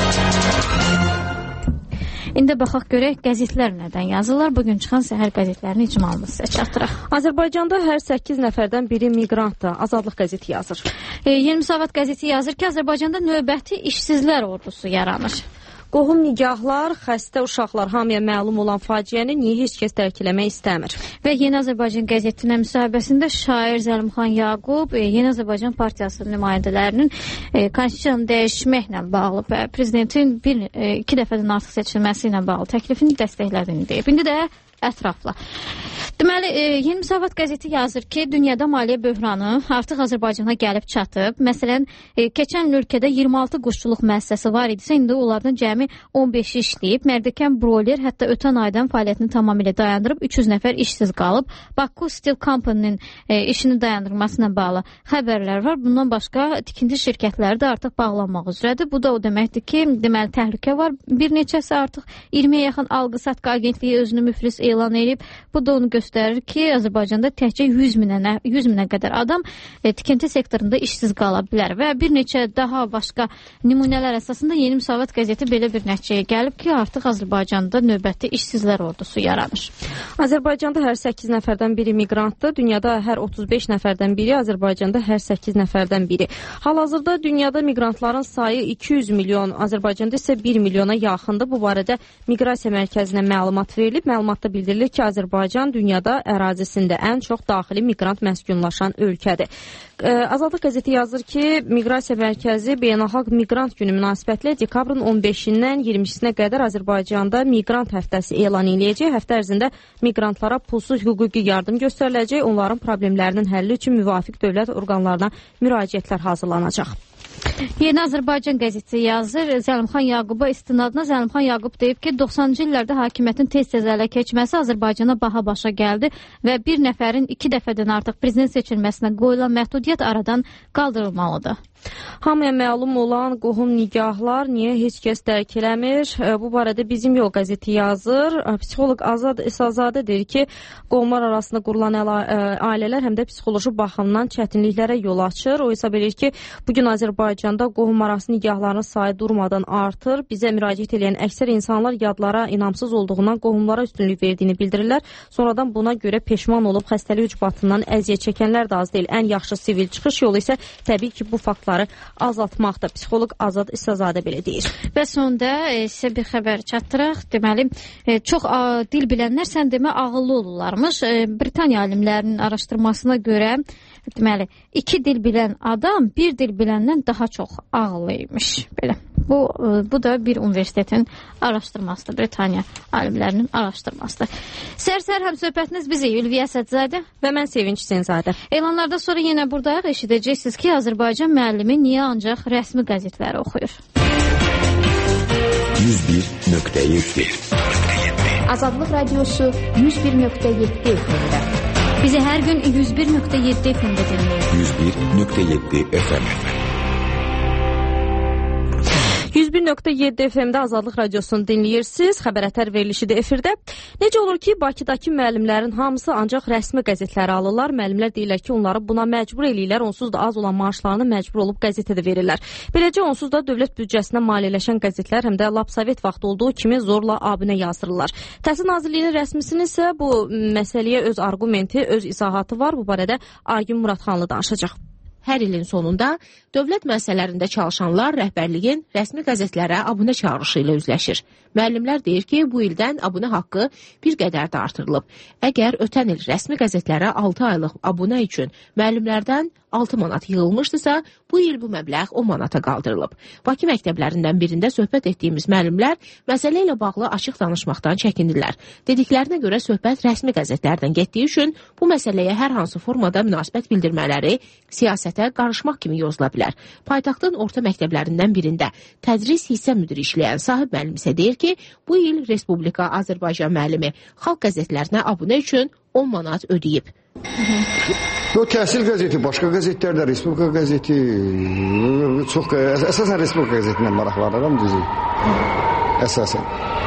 İndi baxaq görək qəzetlər nədən yazırlar. Bugün çıxan səhər qəzetlərinin icmalını sizə çatdıraq. Azərbaycanda hər 8 nəfərdən biri miqrantdır. Azadlıq qəzeti yazır. Yeni Müsavat qəzeti yazır ki, Azərbaycanda növbəti işsizlər ordusu yaranır. Qohum nigahlar, xəstə uşaqlar hamıya məlum olan faciəni niyə heç kəs dərk eləmək istəmir? Və Yeni Azərbaycan qəzetinə müsahibəsində şair Zəlimxan Yaqub Yeni Azərbaycan Partiyası nümayəndələrinin konstitusiyanı dəyişməklə bağlı və prezidentin iki dəfədən artıq seçilməsi ilə bağlı təklifini dəstəklədiyini deyib. İndi də ətrafla. Deməli, Yeni Müsavat qəzeti yazır ki, dünyada maliyyə böhranı artıq Azərbaycana gəlib çatıb. Məsələn, keçən il ölkədə 26 quşçuluq müəssisəsi var idisə, indi onlardan cəmi 15 işləyib. Mərdəkən broiler hətta ötən aydan fəaliyyətini tamamilə dayandırıb, 300 nəfər işsiz qalıb. Baku Steel Company-nin işini dayandırmasına bağlı xəbərlər var. Bundan başqa tikinti şirkətləri də artıq bağlanmaq üzrədir. Bu da o deməkdir ki, deməli təhlükə var. Bir neçəsi artıq 20-yə yaxın alqı-satqı agentliyi özünü müflis elan edib. Bu da onu göstərir ki, Azərbaycanda təkcə 100 minə qədər adam tikinti sektorunda işsiz qala bilər və bir neçə daha başqa nümunələr əsasında Yeni Müsavat qəzeti belə bir nəticəyə gəlib ki, artıq Azərbaycanda növbəti işsizlər ordusu yaranır. Azərbaycanda hər 8 nəfərdən biri miqrantdır. Dünyada hər 35 nəfərdən biri, Azərbaycanda hər 8 nəfərdən biri. Hal-hazırda dünyada miqrantların sayı 200 milyon, Azərbaycanda isə 1 milyona yaxındır. Bu barədə Miqrasiya Mərkəzinə məlumat verilib. Məlumatda bildirilir ki, Azərbaycan dünyada ərazisində ən çox daxili miqrant məskunlaşan ölkədir. Azadlıq qəzeti yazır ki, Miqrasiya Mərkəzi Beynəlxalq Miqrant Günü münasibətilə dekabrın 15-dən 20-sinə qədər Azərbaycanda miqrant həftəsi elan ediləcək. Həftə ərzində miqrantlara pulsuz hüquqi yardım göstəriləcək. Onların problemlərinin həlli üçün müvafiq dövlət orqanlarına müraciətlər hazırlanacaq. Yeni Azərbaycan qəzeti yazır. Zəlimxan Yaquba istinadına Zəlimxan Yaqub deyib ki, 90-cı illərdə hakimiyyətin tez-tez ələ keçməsi Azərbaycana baha başa gəldi və bir nəfərin 2 dəfədən artıq prezident seçilməsinə qoyulan məhdudiyyət aradan qaldırılmalıdır. Hamıya məlum olan qohum nigahlar niyə heç kəs dərk eləmir? Bu barədə Bizim Yol qəzeti yazır. Psixoloq Azad İsazadə deyir ki, qohumlar arasında qurulan ailələr həm də psixoloji baxımdan çətinliklərə yol açır. O hesab edir ki, bugün Azərbaycanda qohum arası nigahların sayı durmadan artır. Bizə müraciət edən əksər insanlar yadlara inamsız olduğundan qohumlara üstünlük verdiyini bildirirlər. Sonradan buna görə peşman olub xəstəlik ucbatından əziyyət çəkənlər də az deyil. Ən yaxşı sivil çıxış yolu isə təbii ki, bu faktlar azaltmaqda. Psixoloq Azad İsazadə belə deyir. Və sonda sizə bir xəbər çatdıraq. Deməli, çox dil bilənlər sən demə ağıllı olurlarmış. Britaniya alimlərinin araşdırmasına görə, deməli, 2 dil bilən adam 1 dil biləndən daha çox ağıllıymış. Belə. Bu da bir universitetin araşdırmasıdır. Britaniya alimlərinin araşdırmasıdır. Səhər-səhər həmsöhbətiniz bizi Ülviyə Sədzadə və mən Sevinç Senzadə. Elanlarda sonra yenə buradayıq. Eşidəcəksiniz ki, Azərbaycan müəllimi niyə ancaq rəsmi qəzetləri oxuyur? 101.7 Azadlıq Radiosu 101.7 FM-də. Bizi hər gün 101.7 FM-də dinləyin. 101.7 FM 101.7 FM-də Azadlıq Radiosunu dinləyirsiniz. Xəbər ətər verilişi də efirdə. Necə olur ki, Bakıdakı müəllimlərin hamısı ancaq rəsmi qəzetləri alırlar. Müəllimlər deyirlər ki, onları buna məcbur eləyirlər. Onsuz da az olan maaşlarını məcbur olub qəzetədə verirlər. Beləcə, onsuz da dövlət büdcəsinə maliyyələşən qəzetlər həm də lap sovet vaxtı olduğu kimi zorla abunə yazdırırlar. Təhsil Nazirliyinin rəsmisinin isə bu məsələyə öz arqumenti, öz izahatı var. Bu barədə Agim Muradxanlı danışacaq. Hər ilin sonunda dövlət müəssisələrində çalışanlar rəhbərliyin rəsmi qəzetlərə abunə çağırışı ilə üzləşir. Müəllimlər deyir ki, bu ildən abunə haqqı bir qədər də artırılıb. Əgər ötən il rəsmi qəzetlərə 6 aylıq abunə üçün müəllimlərdən 6 manat yığılmışdısa, bu il bu məbləğ 10 manata qaldırılıb. Bakı məktəblərindən birində söhbət etdiyimiz müəllimlər məsələ ilə bağlı açıq danışmaqdan çəkinirlər. Dediklərinə görə söhbət rəsmi qəzetlərdən getdiyi üçün bu məsələyə hər hansı formada münasibət bildirmələri siyasətə qarışmaq kimi yozula bilər. Paytaxtın orta məktəblərindən birində tədris hissə müdiri işləyən Sahib müəllim isə deyir ki, bu il Respublika Azərbaycan müəllimi xalq qəzetlərinə abunə üçün 10 manat ödəyib. O təhsil qəzeti, başqa qəzetlərdə Respublika qəzeti, çox əsasən Respublika qəzetindən maraqlanıram düzü. Əsasən.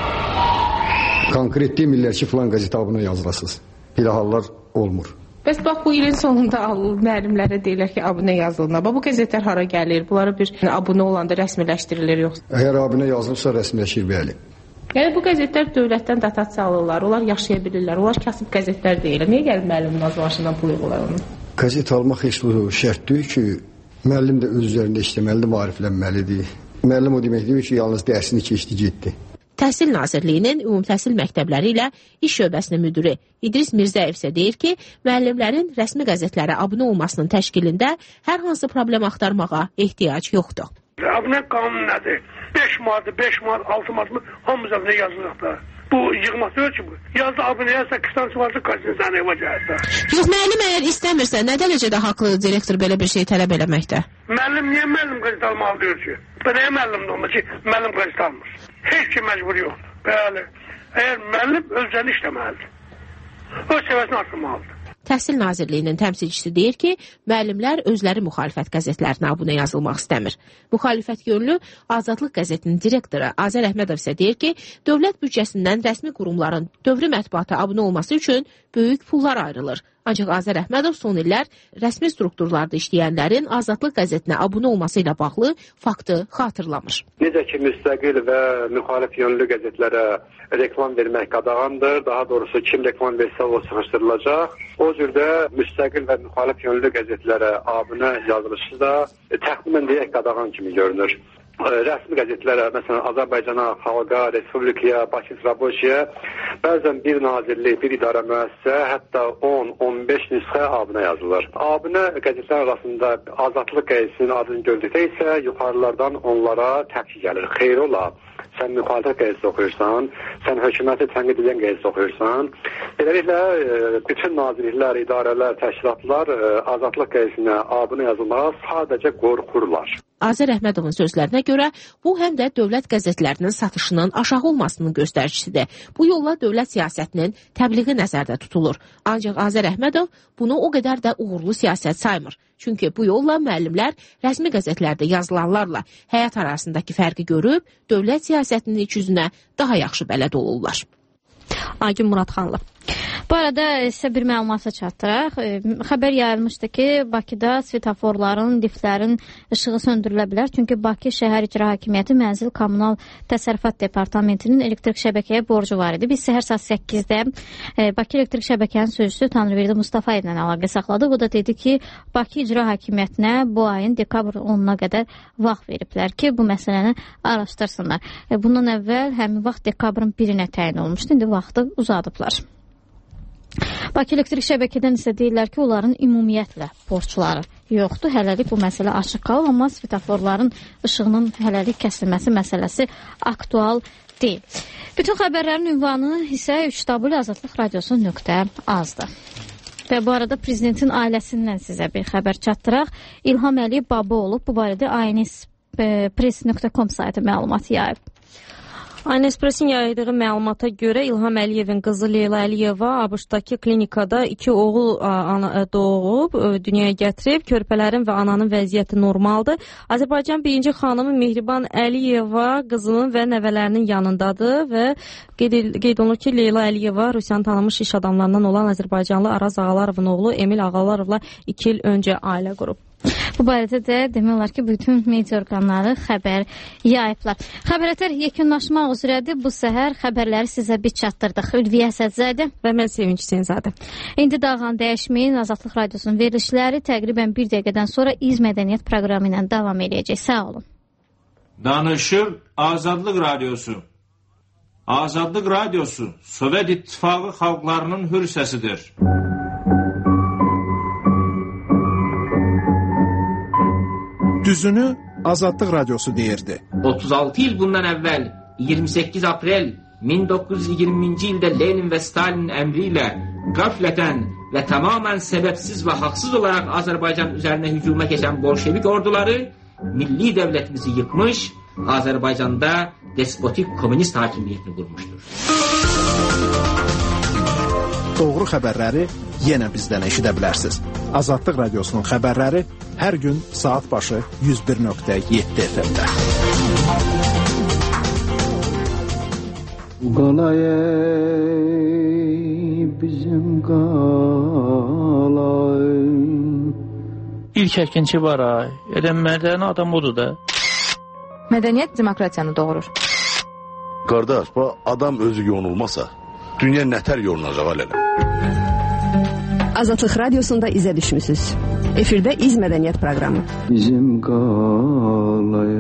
Konkret demirlər ki, filan qəzetə abunə yazılasınız. Belə hallar olmur. Bəs bax, bu ilin sonunda müəllimlərə deyirlər ki, abunə yazılına. Bu qəzetlər hara gəlir? Bunlara bir abunə olanda rəsmiləşdirilir yoxsa? Əgər abunə yazılıbsa rəsmiləşir, bəli. Yəni bu qəzetlər dövlətdən dotasiya alırlar, onlar yaşaya bilirlər, onlar kasıb qəzetlər deyirlər. Niyə gəlib müəllimin az maaşından pul yığırlar onu? Qəzet almaq heç bu şərt deyil ki, müəllim də öz üzərində işləməlidir, maariflənməlidir. Müəllim o demək deyil ki, yalnız dərsini keçdi, getdi. Təhsil Nazirliyinin ümumtəhsil məktəbləri ilə iş şöbəsinin müdiri İdris Mirzəyev isə deyir ki, müəllimlərin rəsmi qəzetlərə abunə olmasının təşkilində hər hansı problem axtarmağa ehtiyac yoxdur. Abunə qanunu nədir? 5 manat, 6 manat hamımız abunə yazılıq da. Bu yığmaq deyil ki bu. Yazdı abunəyə 8 tanesi varsa kaçın sənə evə gəlsə. Yox, müəllim əgər istəmirsə, nə dərəcədə haqlı direktor belə bir şey tələb eləməkdə? Müəllim niyə müəllim qəzet almalı deyir ki? Bu nəyə müəllimdir olmaz ki, müəllim qəzet almır. Heç kim məcbur yoxdur. Bəli. Əgər müəllim özləri işləməlidir. Öz səvəsini artırmalıdır. Təhsil Nazirliyinin təmsilçisi deyir ki, müəllimlər özləri müxalifət qəzetlərinə abunə yazılmaq istəmir. Müxalifət yönlü Azadlıq qəzetinin direktoru Azər Əhmədov isə deyir ki, dövlət büdcəsindən rəsmi qurumların dövrü mətbuata abunə olması üçün böyük pullar ayrılır. Ancaq Azər Əhmədov son illər rəsmi strukturlarda işləyənlərin Azadlıq qəzetinə abunə olması ilə bağlı faktı xatırlamır. Necə ki, müstəqil və müxalif yönlü qəzetlərə reklam vermək qadağandır. Daha doğrusu kim reklam versə o sıxışdırılacaq. O cürdə müstəqil və müxalif yönlü qəzetlərə abunə yazılışı da təxminən deyək qadağan kimi görünür. Rəsmi qəzetlərə, məsələn, Azərbaycana, Xalqa, Respublikaya, Bakı Raboşiyə bəzən bir nazirlik, bir idarə müəssisə, hətta 10-15 nüsxə abunə yazılır. Abunə qəzetlər arasında Azadlıq qəzetinin adını gördükdə isə yuxarılardan onlara təpki gəlir. Xeyr ola, sən müxalifət qəzetsi oxuyursan, sən hökuməti tənqid edən qəzetsi oxuyursan. Beləliklə, bütün nazirliklər, idarələr, təşkilatlar Azadlıq qəzetinə abunə yazılmağa sadəcə qorxurlar. Azər Əhmədovun sözlərinə görə bu həm də dövlət qəzetlərinin satışının aşağı olmasının göstəricisidir. Bu yolla dövlət siyasətinin təbliği nəzərdə tutulur. Ancaq Azər Əhmədov bunu o qədər də uğurlu siyasət saymır. Çünki bu yolla müəllimlər rəsmi qəzetlərdə yazılanlarla həyat arasındakı fərqi görüb, dövlət siyasətinin iç yüzünə daha yaxşı bələd olurlar. Agim Muradxanlı. Bu arada sizə bir məlumata çatdıraq. Xəbər yayılmışdı ki, Bakıda svetoforların, liftlərin işığı söndürülə bilər. Çünki Bakı Şəhər İcra Hakimiyyəti Mənzil Kommunal Təsərrüfat Departamentinin elektrik şəbəkəyə borcu var idi. Biz səhər saat 8-də Bakı elektrik şəbəkənin sözçüsü Tanrıverdi Mustafayevlə əlaqə saxladıq. O da dedi ki, Bakı İcra Hakimiyyətinə bu ayın dekabr 10-na qədər vaxt veriblər ki, bu məsələni araşdırsınlar. Bundan əvvəl həmin vaxt dekabrın 1-nə təyin olmuşdu. İndi vaxtı uzadıblar. Bakı elektrik şəbəkədən isə deyirlər ki, onların ümumiyyətlə borcları yoxdur. Hələlik bu məsələ açıq qalır, amma svetoforların işığının hələlik kəsilməsi məsələsi aktual deyil. Bütün xəbərlərin ünvanı isə 3w.azadlıqradiosu.az-dır. Və bu arada prezidentin ailəsindən sizə bir xəbər çatdıraq. İlham Əliyev baba olub. Bu barədə ANS.press.com saytı məlumat yayıb. ANS-Pressin yaydığı məlumata görə İlham Əliyevin qızı Leyla Əliyeva ABŞ-dakı klinikada 2 oğul doğub, dünyaya gətirib. Körpələrin və ananın vəziyyəti normaldır. Azərbaycan birinci xanımı Mehriban Əliyeva qızının və nəvələrinin yanındadır və qeyd olunur ki, Leyla Əliyeva Rusiyanın tanınmış iş adamlarından olan Azərbaycanlı Araz Ağalarovun oğlu Emil Ağalarovla 2 il öncə ailə qurub. Bu barədə də demək olar ki, bütün media orqanları xəbər yayıblar. Xəbərətər yekunlaşmaq üzrədir. Bu səhər xəbərləri sizə biz çatdırdıq. Ülviyə Əsədzadə və mən Sevinç Hüseynzadə. İndi dağılan dəyişməyin Azadlıq Radiosunun verilişləri təqribən 1 dəqiqədən sonra İz Mədəniyyət proqramı ilə davam edəcək. Sağ olun. Danışır Azadlıq Radiosu. Azadlıq Radiosu Sovet İttifaqı xalqlarının hür səsidir. Düzünü Azadlıq Radiosu deyirdi. 36 il bundan əvvəl 28 aprel 1920-ci ildə Lenin və Stalinin əmri ilə qaflətən və tamamən səbəbsiz və haqsız olaraq Azərbaycan üzərinə hücuma keçən bolşevik orduları milli dövlətimizi yıkmış, Azərbaycanda despotik komünist hakimiyyətini qurmuşdur. Doğru xəbərləri yenə bizdən eşidə bilərsiniz. Azadlıq Radiosunun xəbərləri hər gün saat başı 101.7 FM-də. Qalay bizim qalay. İlk əkinçi var ay. Mədəni adam odur da. Mədəniyyət demokratiyanı doğurur. Qardaş, bu adam özü yonulmasa, dünya nətər yolunacaq alələ? Azadlıq Radiosunda izə düşmüsünüz. Efirdə İz Mədəniyyət proqramı. Bizim qalay.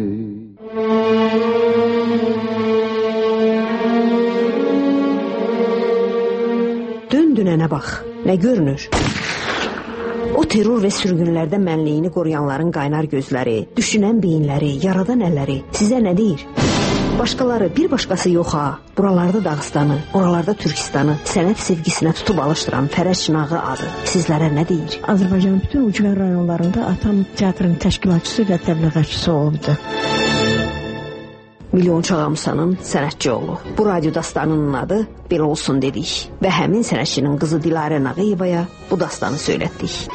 Dön dünənə bax, nə görünür? O terror və sürgünlərdə mənliyini qoruyanların qaynar gözləri, düşünən beyinləri, yaradan əlləri sizə nə deyir? Başqaları, bir başqası yox ha. Buralarda Dağıstanı, oralarda Türkistanı sənət sevgisinə tutub alışdıran Fərəz Çınağı adı sizlərə nə deyir? Azərbaycanın bütün ucqar rayonlarında atam teatrın təşkilatçısı və təbliğatçısı olubdu. Milyonçu Ağamsanın sənətçi oğlu. Bu radio dastanının adı belə olsun dedik və həmin sənətçinin qızı Dilarə Nağıyevaya bu dastanı söylətdik.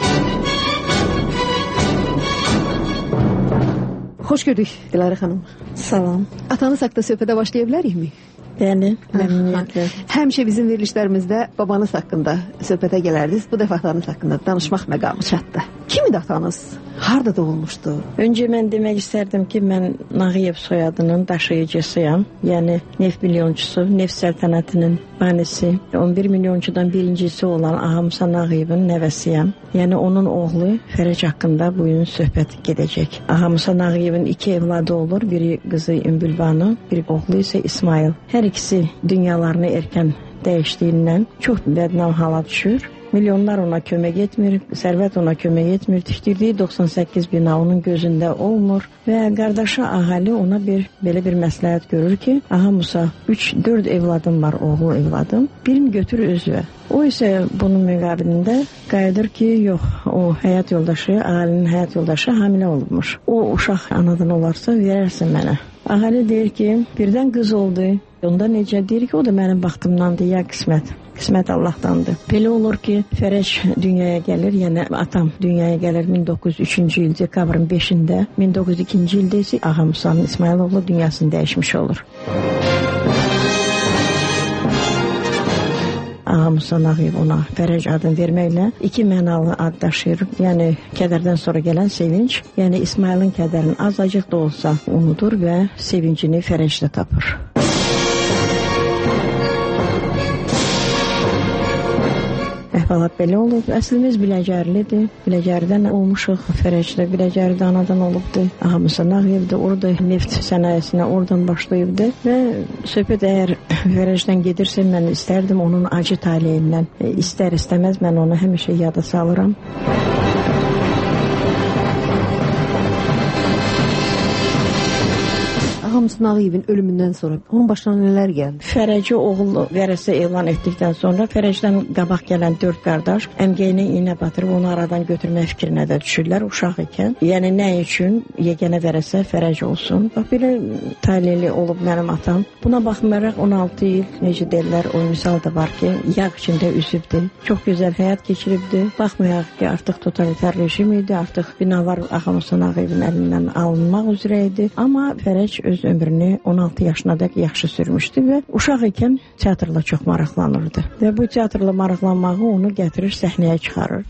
Xoş gördük Dilarə xanım. Salam. Atanız haqqında söhbətə başlaya bilərikmi? Yəni, məmnuniyyətlə. Həmişə bizim verilişlərimizdə babanız haqqında söhbətə gələrdiniz. Bu dəfə atanız haqqında danışmaq məqamı çatdı. Kimdir atanız? Harda doğulmuşdu? Öncə mən demək istərdim ki, mən Nağıyev soyadının daşıyıcısıyam. Yəni, neft milyonçusu, neft səltənətinin banisi. 11 milyonçudan birincisi olan Ağamusa Nağıyevin nəvəsiyəm. Yəni, onun oğlu Fərəc haqqında bu gün söhbət gedəcək. Ağamusa Nağıyevin 2 evladı olur. Biri qızı Ümbülbanu, bir oğlu isə İsmail. Hər ikisi dünyalarını erkən dəyişdiyindən çox bədnam hala düşür. Milyonlar ona kömək etmir, sərvət ona kömək etmir. Tikdirdiyi 98 bina onun gözündə olmur və qardaşı Ağali ona belə bir məsləhət görür ki, Ağa Musa 3-4 evladım var, oğul evladım, birini götür özünə. O isə bunun müqabilində qayıdır ki, yox, o həyat yoldaşı, Ağalinin həyat yoldaşı hamilə olmuş. O uşaq anadan olarsa verərsən mənə. Ağali deyir ki, birdən qız oldu. Onda necə deyir ki, o da mənim baxtımdandır, ya qismət. Qismət Allahdandır. Belə olur ki, Fərəc dünyaya gəlir, yəni atam dünyaya gəlir 1903-cü il dekabrın 5-də, 1902-ci ildə isə Ağa Musanın İsmailoğlu dünyasını dəyişmiş olur. Ağa Musa Nağıyev ona Fərəc adını verməklə 2 mənalı ad daşıyır. Yəni kədərdən sonra gələn sevinç, yəni İsmailin kədərini azacıq da olsa unudur və sevincini Fərəcdə tapır. Əhvalat belə olub. Əslimiz Biləcərlidir. Biləcərdən olmuşuq. Fərəcdə Biləcərdə anadan olubdur. Ağa Musa Nağıyev də orada neft sənayesinə oradan başlayıbdı və söhbət əgər Fərəcdən gedirsə, mən istərdim onun acı taleyindən. İstər istəməz mən onu həmişə yada salıram. Ağamsa Nağıyevin ölümündən sonra onun başına nələr gəldi? Fərəci oğul vərəsə elan etdikdən sonra Fərəcdən qabaq gələn 4 qardaş əmgəyinə iynə batırıb onu aradan götürmək fikrinə də düşürlər uşaq ikən. Yəni nə üçün yeganə vərəsə Fərəc olsun? Bax belə taleyli olub mənim atam. Buna baxmayaraq 16 il necə deyirlər, o misal da var ki, yağ içində üzübdü. Çox gözəl həyat keçiribdi. Baxmayaraq ki, artıq totalitar rejim idi, artıq binalar Ağamsa Nağıyevin əlindən alınmaq üzrə idi. Amma Fərəc öz ömrünü 16 yaşına dək yaxşı sürmüşdü və uşaq ikən teatrla çox maraqlanırdı. Və bu teatrla maraqlanmağı onu gətirir, səhnəyə çıxarır.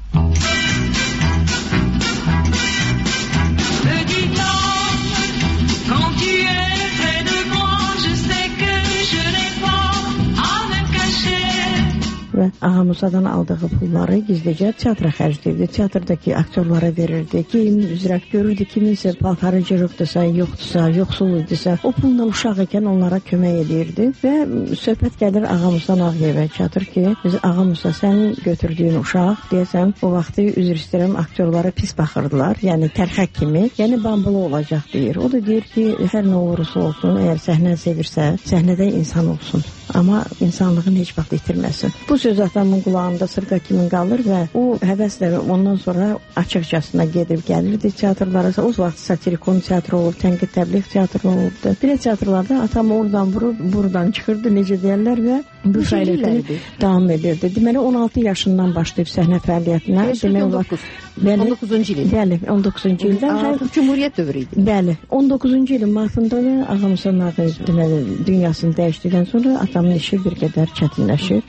Və Ağa Musa'dan aldığı pulları gizlicə teatra xərcləyirdi. Teatrdakı aktyorlara verirdi. Geyim üzrə görürdü kiminsə paltarı cırıqdırsa, yoxdursa, yoxsul idisə, o pulla uşaq ikən onlara kömək edirdi və söhbət gəlir Ağa Musa Nağıyevə çatır ki, biz Ağa Musa sənin götürdüyün uşaq deyəsən, o vaxtı üzr istəyirəm, aktyorlara pis baxırdılar, yəni tərxək kimi, yəni bambulu olacaq deyir. O da deyir ki, hər nə olursa olsun, əgər səhnə sevirsə, səhnədə insan olsun. Amma insanlığını heç vaxt itirməsin. Bu söz atamın qulağında sırqa kimi qalır və o həvəslə ondan sonra açıqcasına gedib gəlirdi teatrlara. O vaxt satirikon teatr olub, tənqid təbliğ teatrı olubdu. Belə teatrlarda atam oradan vurub, buradan çıxırdı, necə deyərlər və bu fəaliyyətini davam edirdi. Deməli 16 yaşından başlayıb səhnə fəaliyyətinə. Demək olar 19-cu ildə. Bəli, 19-cu ildə. Cümhuriyyət dövrü idi. Bəli, 19-cu ilin martında da Ağa Musa Nağıyev deməli dünyasını dəyişdikdən sonra atamın işi bir qədər çətinləşir.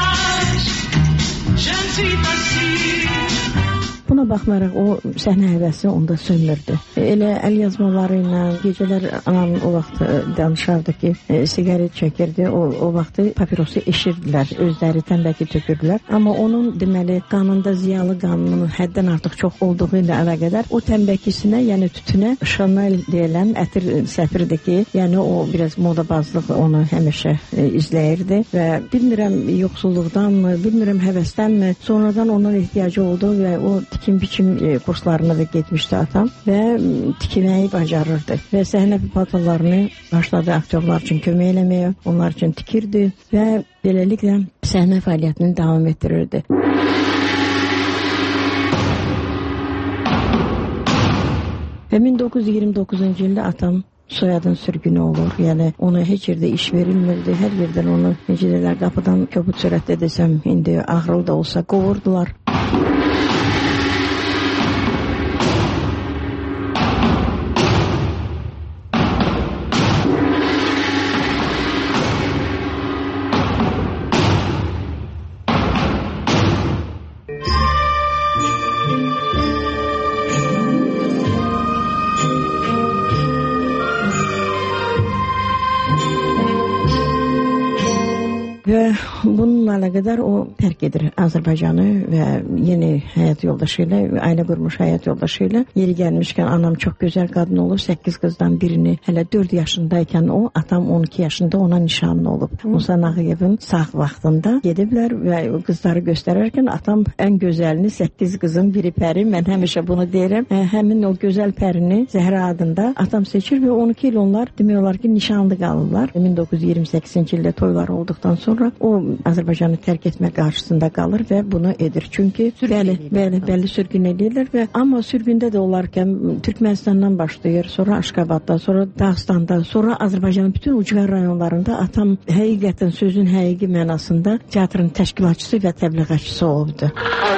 Buna baxmayaraq o səhnə həvəsi onda sönmürdü. Elə əl yazmaları ilə gecələr anam o vaxt danışardı ki, sigaret çəkirdi. O vaxt papirosu eşirdilər, özləri tənbəki tökürdülər. Amma onun deməli qanında ziyalı qanının həddən artıq çox olduğu ilə əlaqədar o tənbəkisinə, yəni tütünə Chanel deyilən ətir səpirdi ki, yəni o biraz modabazlıq onu həmişə izləyirdi və bilmirəm yoxsulluqdanmı, bilmirəm həvəsdənmi, sonradan onun ehtiyacı oldu və o tikim biçim kurslarına da getmişdi atam və tikməyi bacarırdı və səhnə paltarlarını başladı aktyorlar üçün kömək eləməyə, onlar üçün tikirdi və beləliklə səhnə fəaliyyətini davam etdirirdi. Və 1929-cu ildə atam soyadın sürgünü olur. Yəni ona heç yerdə iş verilmirdi. Hər yerdən onu necə deyirlər, qapıdan kobud sürətdə desəm, indi ağrılı da olsa qovurdular. Və bununla əlaqədar o tərk edir Azərbaycanı və yeni həyat yoldaşı ilə, ailə qurmuş həyat yoldaşı ilə. Yeri gəlmişkən anam çox gözəl qadın olub. 8 qızdan birini hələ 4 yaşındaykən o, atam 12 yaşında ona nişanlı olub. Musa Nağıyevin sağ vaxtında gediblər və qızları göstərərkən atam ən gözəlini 8 qızın biri pəri. Mən həmişə bunu deyirəm. Həmin o gözəl pərini Zəhra adında atam seçir və 12 il onlar demək olar ki, nişanlı qalırlar. 1928-ci ildə toylar olduqdan sonra o Azərbaycanı tərk etmə qarşısında qalır və bunu edir. Çünki bəli sürgün edirlər və amma sürgündə də olarkən Türkmənistandan başlayır, sonra Aşqabadda, sonra Dağıstanda, sonra Azərbaycanın bütün ucqar rayonlarında atam həqiqətən sözün həqiqi mənasında teatrın təşkilatçısı və təbliğatçısı olubdu.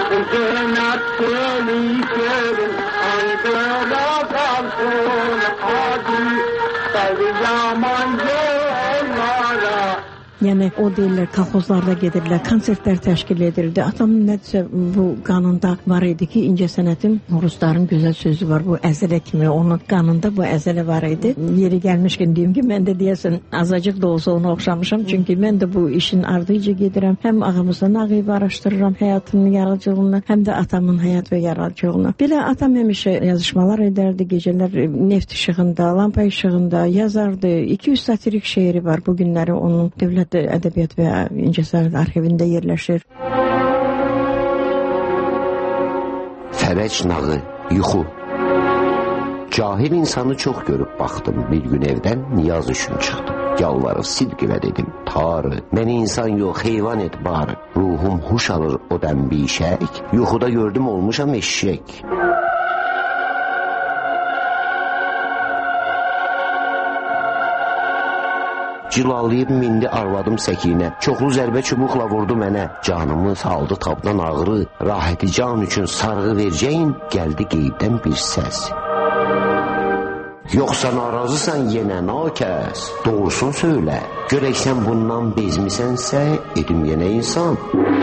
Yəni o deyirlər, kolxozlarda gedirlər, konsertlər təşkil edirdi. Atamın nədirsə bu qanında var idi ki, incəsənətin rusların gözəl sözü var. Bu əzələ kimi onun qanında bu əzələ var idi. Yeri gəlmişkən deyim ki, mən də deyəsən azacıq da olsa ona oxşamışam. Çünki mən də bu işin ardınca gedirəm. Həm ağamızdan Nağıyevi araşdırıram, həyatının yaradıcılığını, həm də atamın həyat və yaradıcılığını. Belə atam həmişə yazışmalar edərdi, gecələr neft işığında, lampa işığında yazardı. 200 satirik şeiri var. Bu günləri onun Dövlət Ədəbiyyat və İncəsənət arxivində yerləşir. Fərəc nağı, yuxu. Cahil insanı çox görüb baxdım. Bir gün evdən niyaz üçün çıxdım. Yalvarıb sidq ilə dedim, Tarı, məni insan yox, heyvan et barı. Ruhum huş alır o dəm bişək. Yuxuda gördüm olmuşam eşşək. Cilalayıb mindi arvadım Səkinə. Çoxlu zərbə çubuqla vurdu mənə. Canımı saldı tabdan ağrı. Rahəti can üçün sarğı verəcəyin, gəldi qeybdən bir səs. Yoxsa narazısan yenə nakəs. Doğrusun söylə. Görək sən bundan bezmisənsə, edim yenə insan.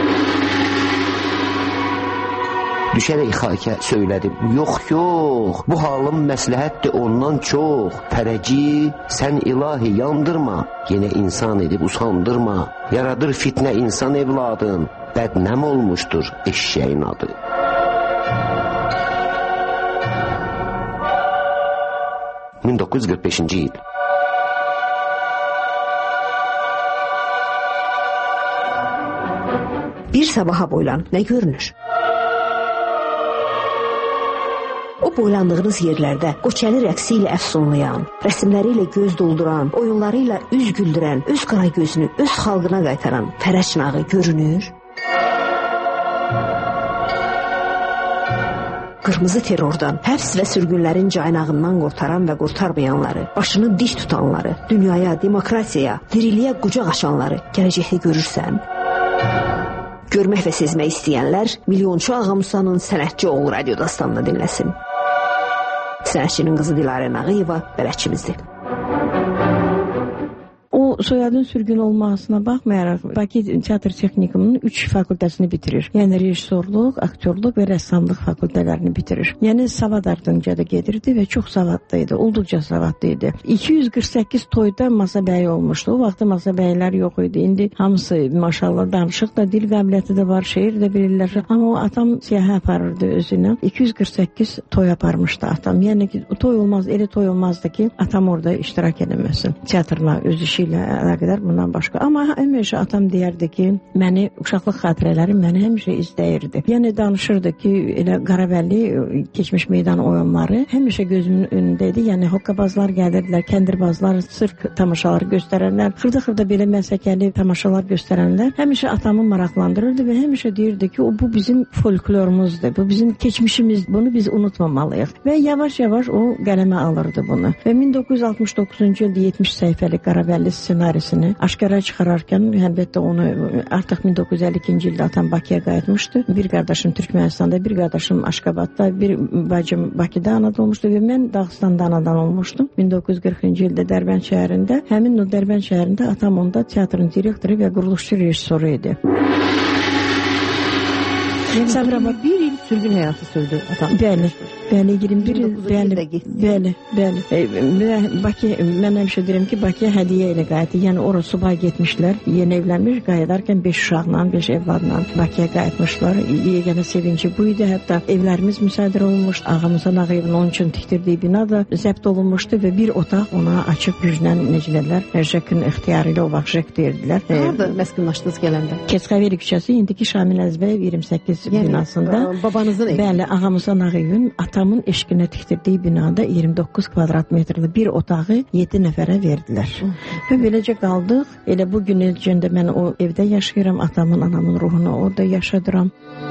Düşərək xakə söylədim, yox, bu halım məsləhətdir ondan çox. Fərəci, sən ilahi yandırma, yenə insan edib usandırma. Yaradır fitnə insan evladın, bədnəm olmuşdur eşşəyin adı. ...1945-ci il. Bir sabaha boylanıb nə görünür? O boylandığınız yerlərdə Qoçəli rəqsi ilə əfsunlayan, rəsmləri ilə göz dolduran, oyunları ilə üz güldürən, öz qara gözünü öz xalqına qaytaran Fərəc nağı görünür. Qırmızı terrordan, həbs və sürgünlərin caynağından qurtaran və qurtarmayanları, başını dik tutanları, dünyaya, demokratiyaya, diriliyə qucaq açanları gələcəkdə görürsən. Görmək və sezmək istəyənlər Milyonçu Ağa Musanın Sənətçi oğlu radio dastanını dinləsin. Sənətçinin qızı Dilarə Nağıyeva bələdçimizdir. O soyadın sürgün olmasına baxmayaraq Bakı Teatr Texnikumunun 3 fakültəsini bitirir. Yəni rejissorluq, aktyorluq və rəssamlıq fakültələrini bitirir. Yəni savad ardınca da gedirdi və çox savadlı idi, olduqca savadlı idi. 248 toyda masa bəyi olmuşdu. O vaxtda masa bəylər yox idi. İndi hamısı maşallah danışıq da, dil qabiliyyəti də var, şeir də bilirlər. Amma o atam siyahı aparırdı özünə. 248 toy aparmışdı atam. Yəni ki, toy olmaz, elə toy olmazdı ki, atam orada iştirak edəməsin. Teatrla öz işi ilə əlaqədar bundan başqa. Amma həmişə atam deyərdi ki, məni uşaqlıq xatirələrim məni həmişə izləyirdi. Yəni danışırdı ki, elə Qaravəlli keçmiş meydan oyunları həmişə gözümün önündə idi. Yəni hoqqabazlar gəlirdilər, kəndirbazlar, sirk tamaşaları göstərənlər, xırda-xırda belə məsəkəli tamaşalar göstərənlər həmişə atamı maraqlandırırdı və həmişə deyirdi ki, bu bizim folklorumuzdur, bu bizim keçmişimiz, bunu biz unutmamalıyıq. Və yavaş-yavaş o qələmə alırdı bunu. Və 1969-cu ildə 70 səhifəli Qaravəlli ssenarisini aşkara çıxararkən, əlbəttə onu artıq 1952-ci ildə atam Bakıya qayıtmışdı. Bir qardaşım Türkmənistanda, bir qardaşım Aşqabadda, bir bacım Bakıda anadan olmuşdu və mən Dağıstanda anadan olmuşdum. 1940-cı ildə Dərbənd şəhərində, həmin o Dərbənd şəhərində atam onda teatrın direktoru və quruluşçu rejissoru idi. Sabirabad bir il sürgün həyatı sürdü atam. Bəli, 21 il, bəli. Bakı, mən həmişə deyirəm ki, Bakıya hədiyyə ilə qayıtdı. Yəni ora subay getmişlər, yeni evlənmiş, qayıdarkən 5 uşaqla, 5 evladla Bakıya qayıtmışlar. Yeganə sevinci bu idi. Hətta evlərimiz müsadir olunmuşdu. Ağamızın Ağayevin onun üçün tikdirdiyi bina da zəbt olunmuşdu və bir otaq ona açıb güclə necə dedilər, Jəkin ixtiyarı ilə o vaxt Jək deyirdilər. Harada məskunlaşdınız gələndə? Keçqaveli küçəsi, indiki Şamil Əzbəyev 28 binasında. Babanızın evi? Bəli, ağamızın Ağayevin atamın eşqinə tikdirdiyi binada 29 kvadrat metrli bir otağı 7 nəfərə verdilər. Və beləcə qaldıq. Elə bu gün eləcəndə mən o evdə yaşayıram. Atamın, anamın ruhunu orada yaşadıram.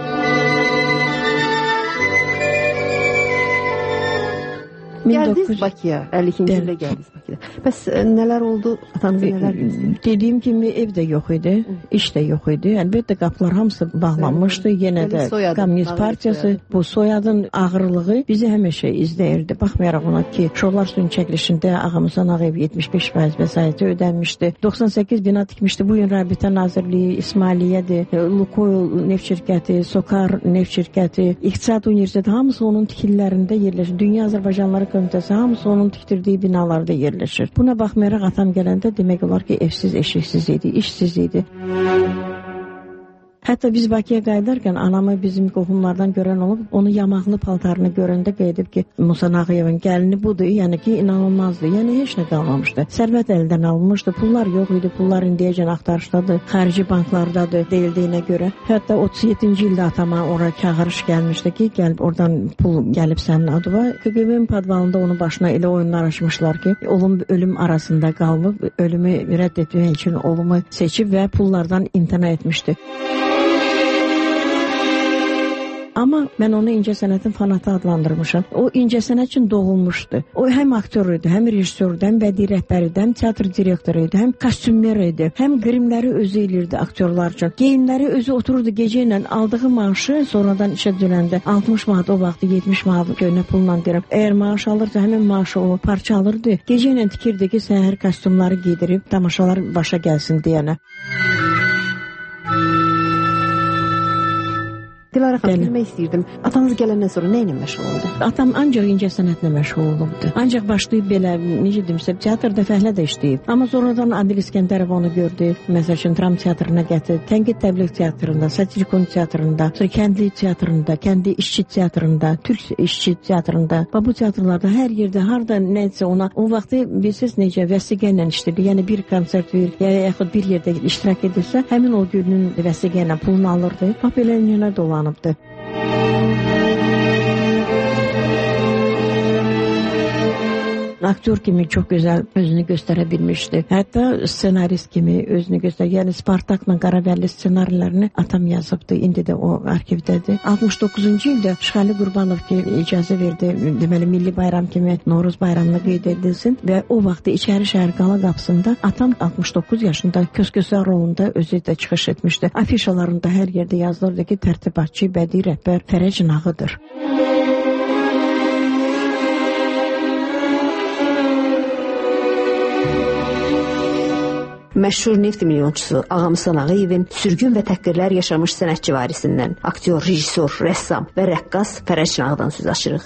Gəldiniz Bakıya, 52-ci ildə gəldiniz Bakıya. Bəs nələr oldu? Atanızı nələr gördünüz? Dediyim kimi ev də yox idi, iş də yox idi. Əlbəttə qapılar hamısı bağlanmışdı. Yenə də Komünist Partiyası bu soyadın ağırlığı bizi həmişə izləyirdi. Baxmayaraq ona ki, Şorlar suyun çəkilişində ağamızın Ağayev 75% vəsaiti ödənmişdi. 98 bina tikmişdi. Bu gün Rabitə Nazirliyi, İsmailiyyədir, Lukoil neft şirkəti, Sokar neft şirkəti, İqtisad Universiteti hamısı onun tikililərində yerləşir. Dünya Azərbaycanları Komitəsi hamısı onun tikdirdiyi binalarda yerləşir. Buna baxmayaraq atam gələndə demək olar ki, evsiz, eşiksiz idi, işsiz idi. Hətta biz Bakıya qayıdarkən anamı bizim qohumlardan görən olub, onu yamaqlı paltarını görəndə qeydib ki, Musa Ağayevin gəlini budur, yəni ki, inanılmazdı. Yəni heç nə qalmamışdı. Sərvət əldən alınmışdı, pullar yox idi, pullar indiyəcən axtarışdadır, xarici banklardadır deyildiyinə görə. Hətta 37-ci ildə atama ora çağırış gəlmişdi ki, gəlib oradan pul gəlib sənin adıva. KGB-nin podvalında onun başına elə oyunlar açmışlar ki, ölüm arasında qalıb, ölümü rədd etmək üçün oğlumu seçib və pullardan imtina etmişdi. Amma mən onu incəsənətin fanatı adlandırmışam. O incəsənət üçün doğulmuşdu. O həm aktyor idi, həm rejissor idi, həm bədii rəhbər idi, həm teatr direktoru idi, həm kostyumer idi, həm grimləri özü elirdi aktyorlar üçün. Geyimləri özü otururdu gecə ilə aldığı maaşı sonradan işə dönəndə 60 manat o vaxtı 70 manat köynə pulla deyirəm. Əgər maaş alırsa həmin maaşı o parça alırdı. Gecə ilə tikirdi ki, səhər kostyumları giydirib tamaşalar başa gəlsin deyənə. Dilara xanım, bilmək istəyirdim. Atanız gələndən sonra nə ilə məşğul oldu? Atam ancaq incəsənətlə məşğul olubdu. Ancaq başlayıb belə, necə deyimsə, teatrda fəhlə də işləyib. Amma sonradan Adil İskəndərov onu gördü. Məsəl üçün dram teatrına gətirdi. Tənqid təbliğ teatrında, Satirikon teatrında, sonra Kəndli teatrında, Kəndi işçi teatrında, Türk işçi teatrında. Bu teatrlarda hər yerdə, harda nəsə ona, o vaxtı bilirsiniz necə vəsiqə ilə işləyirdi. Yəni bir konsert verir, ya yaxud bir yerdə iştirak edirsə, həmin o günün vəsiqə ilə pulunu alırdı. Bax belə yenə dolanırdı. Aktyor kimi çox gözəl özünü göstərə bilmişdi. Hətta ssenarist kimi özünü göstərə. Yəni Spartakla Qaravəlli ssenarilərini atam yazıbdı. İndi də o arxivdədir. 69-cu ildə Şıxəli Qurbanov ki, icazə verdi. Deməli Milli bayram kimi Novruz bayramını qeyd edilsin və o vaxt İçəri şəhər qala qapısında atam 69 yaşında Köskösər rolunda özü də çıxış etmişdi. Afişalarında hər yerdə yazılırdı ki, tərtibatçı, bədii rəhbər Fərəc Nağıdır. Məşhur neft milyonçusu Ağamısan Ağayevin sürgün və təhqirlər yaşamış sənətçi varisindən, aktyor, rejissor, rəssam və rəqqas Fərəc Nağıdan söz açırıq.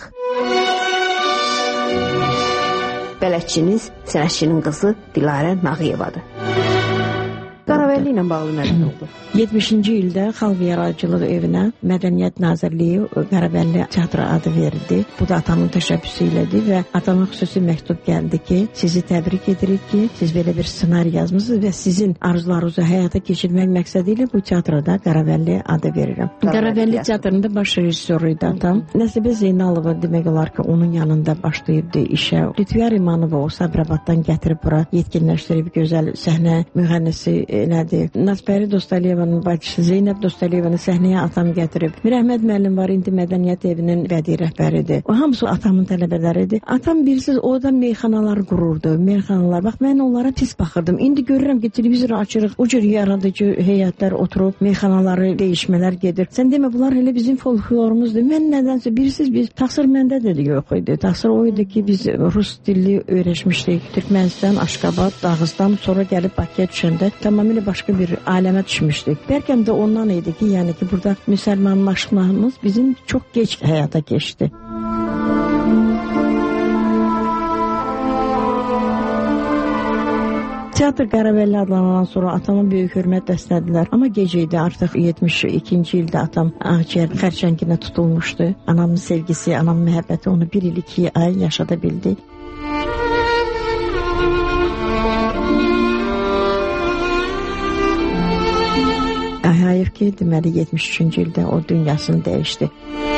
Bələdçiniz sənətçinin qızı Dilarə Nağıyevadır. Qaravəlli ilə bağlı nələr oldu? 70-ci ildə Xalq Yaradıcılıq evinə Mədəniyyət Nazirliyi Qaravəlli teatrı adı verildi. Bu da atamın təşəbbüsü ilədir və atama xüsusi məktub gəldi ki, sizi təbrik edirik ki, siz belə bir ssenari yazmısınız və sizin arzularınızı həyata keçirmək məqsədi ilə bu teatrda Qaravəlli adı verirəm. Qaravəlli teatrında baş rejissoru idi atam. Nəsibə Zeynalova demək olar ki, onun yanında başlayırdı işə. Lütfiyar İmanova o Sabirabaddan gətirib bura yetkinləşdirib, gözəl səhnə müğənnisi elədi. Nazbəri Dostaliyevanın bacısı Zeynəb Dostaliyevanı səhnəyə atam gətirib. Mirəhməd müəllim var, indi Mədəniyyət evinin bədii rəhbəridir. O hamısı atamın tələbələridir. Atam bilirsiniz, orada meyxanalar qururdu. Meyxanalar. Bax, mən onlara pis baxırdım. İndi görürəm ki, televizor açırıq. O cür yaradıcı heyətlər oturub, meyxanaları dəyişmələr gedir. Sən demə, bunlar elə bizim folklorumuzdur. Mən nədənsə bilirsiniz, biz təqsir məndə də yox idi. Təqsir o idi ki, biz rus dilli öyrəşmişdik. Türkmənistan, Aşqabad, Dağıstan, sonra gəlib Bakıya düşəndə tamamilə başqa bir aləmə düşmüşdük. Bəlkə də ondan idi ki, yəni ki, burada müsəlmanlaşmamız bizim çox geç həyata keçdi. Teatr Qaravəlli adlanan sonra atama böyük hörmət bəslədilər. Amma gecə idi, artıq 72-ci ildə atam Ağciyər xərçənginə tutulmuşdu. Anamın sevgisi, anamın məhəbbəti onu 1 il 2 ay yaşada bildi. Ayayev ki, deməli 73-cü ildə o dünyasını dəyişdi.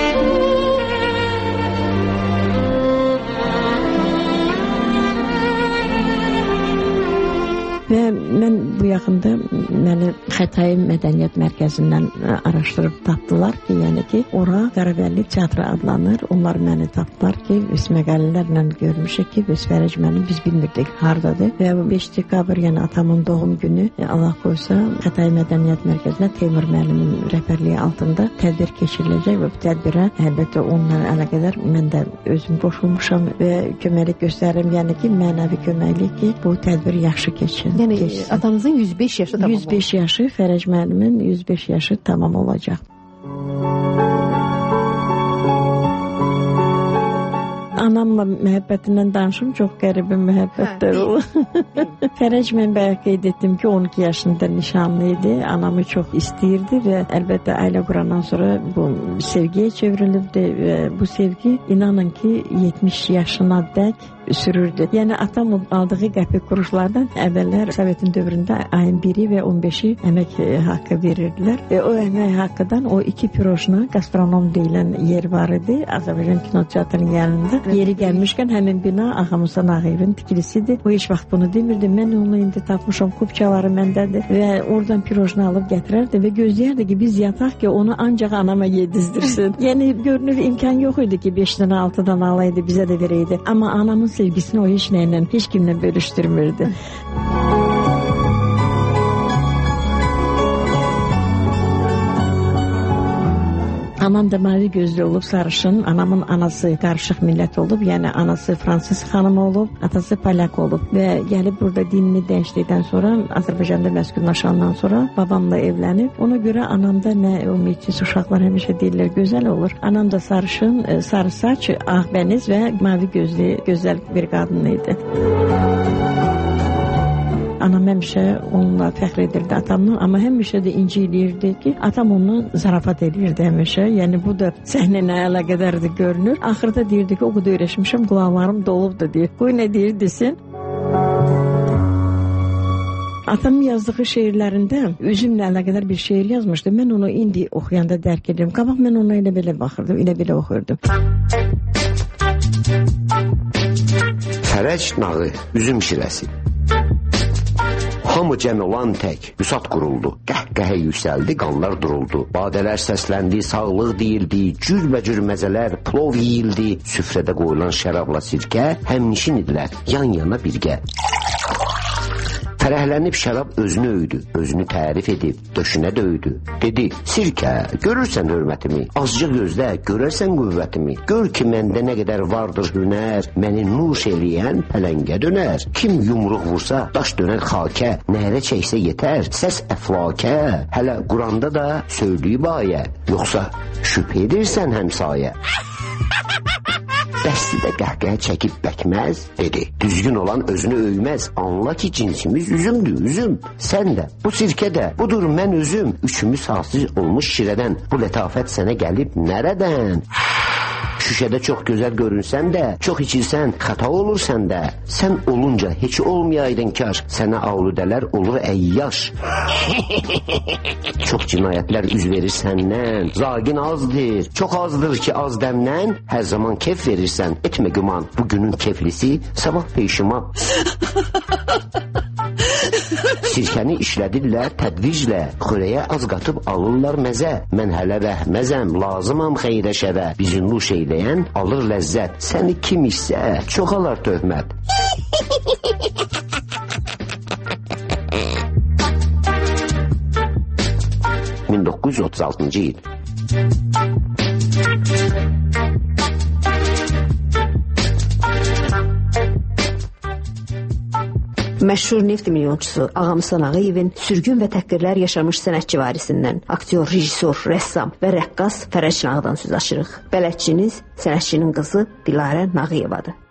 Və mən bu yaxında məni Xətai Mədəniyyət Mərkəzindən araşdırıb tapdılar ki, yəni ki, ora Qaravəlli teatrı adlanır. Onlar məni tapdılar ki, biz məqalələrlə görmüşük ki, biz Fərəc mənim, biz bilmirdik hardadır. Və 5 dekabr, yəni atamın doğum günü, Allah qoysa, Xətai Mədəniyyət Mərkəzinə Teymur müəllimin rəhbərliyi altında tədbir keçiriləcək və bu tədbirə əlbəttə onunla əlaqədar mən də özüm qoşulmuşam və köməklik göstərirəm, yəni ki, mənəvi köməklik ki, bu tədbir yaxşı keçsin. Yəni atanızın 105 yaşı tamam 105 yaşı, Fərəc müəllimin 105 yaşı tamam olacaq. Anamla məhəbbətindən danışım, çox qəribə məhəbbətlər olur. Fərəc mən bayaq qeyd etdim ki, 12 yaşında nişanlı idi. Anamı çox istəyirdi və əlbəttə ailə qurandan sonra bu sevgiyə çevrilibdi və bu sevgi inanın ki 70 yaşına dək sürürdü. Yəni atam aldığı qəpik quruşlardan əvvəllər Sovetin dövründə ayın 1-i və 15-i əmək haqqı verirdilər. O əmək haqqıdan o 2 pirojna gastronom deyilən yer var idi. Azərbaycan Kinoteatrının yanında. Yeri gəlmişkən həmin bina Ağa Musa Nağıyevin tikilisidir. O heç vaxt bunu demirdi. Mən onu indi tapmışam, kupçaları məndədir və oradan pirojna alıb gətirərdi və gözləyərdi ki, biz yataq ki, onu ancaq anama yedizdirsin. Yəni görünür imkan yox idi ki, 5-dən 6-dan alaydı, bizə də verəydi. Amma anamın sevgisini o heç nəylə, heç kimlə bölüşdürmürdü. Anam da mavi gözlü olub, sarışın. Anamın anası qarışıq millət olub. Yəni anası fransız xanımı olub, atası polyak olub. Və gəlib burada dinini dəyişdikdən sonra, Azərbaycanda məskunlaşandan sonra babamla evlənib. Ona görə anamda nə ümidsіз uşaqlar həmişə deyirlər, gözəl olur. Anam da sarışın, sarı saç, ağ bəniz və mavi gözlü, gözəl bir qadın idi. Anam həmişə onunla fəxr edirdi atamla, amma həmişə də inciləyirdi ki, atam onu zarafat edirdi həmişə. Yəni bu da səhnənə əlaqədardır görünür. Axırda deyirdi ki, o qədər öyrəşmişəm, qulaqlarım dolubdur deyir. Qoy nə deyir desin. Atamın yazdığı şeirlərində üzümlə əlaqədar bir şeir yazmışdı. Mən onu indi oxuyanda dərk edirəm. Qabaq mən ona elə belə baxırdım, elə belə oxuyurdum. Fərəc nağı, üzüm şirəsi. Hamı cəm olan tək, Vüsat quruldu, qəhqəhə yüksəldi, qanlar duruldu, badələr səsləndi, sağlıq deyildi, cürbəcür məzələr, plov yeyildi, süfrədə qoyulan şərabla sirkə, həmnişin idilər, yan-yana birgə. Fərəhlənib şərab özünü öyüdü, özünü tərif edib, döşünə döydü. Dedi, sirkə, görürsən hörmətimi, azca gözlə, görərsən qüvvətimi. Gör ki, məndə nə qədər vardır hünər, məni nuş eləyən pələngə dönər. Kim yumruq vursa, daş dönər xakə, nərə çəksə yetər, səs əflakə. Hələ Quranda da söyləyib ayə, yoxsa şübhə edirsən həmsayə. Bəsli də qəhqəhə çəkib bəkməz, dedi. Düzgün olan özünü öyməz. Anla ki, cinsimiz üzümdür, üzüm. Sən də, bu sirkə də, budur mən özüm. Üçümüz hasıl olmuş şirədən. Bu lətafət sənə gəlib nərədən? Şüşədə çox gözəl görünsən də, çox içilsən, xəta olur səndə. Sən olunca heç olmayaydın kar, sənə avludələr olur əyyaş. Çox cinayətlər üz verir səndən, zagin azdır, çox azdır ki az dəmdən, hər zaman kef verirsən, etmə güman, bugünün keflisi, sabah peşiman. Sirkəni işlədirlər tədriclə, xörəyə az qatıb alırlar məzə. Mən hələ rəhməzəm, lazımam xeyrə şərə. Bizi nuş eyləyən alır ləzzət. Səni kim isə çoxalar töhmət. ...1936-cı il. Məşhur neft milyonçusu Ağamısan Ağayevin sürgün və təhqirlər yaşamış sənətçi varisindən, aktyor, rejissor, rəssam və rəqqas Fərəc Nağıdan söz açırıq. Bələdçiniz sənətçinin qızı Dilarə Nağıyevadır.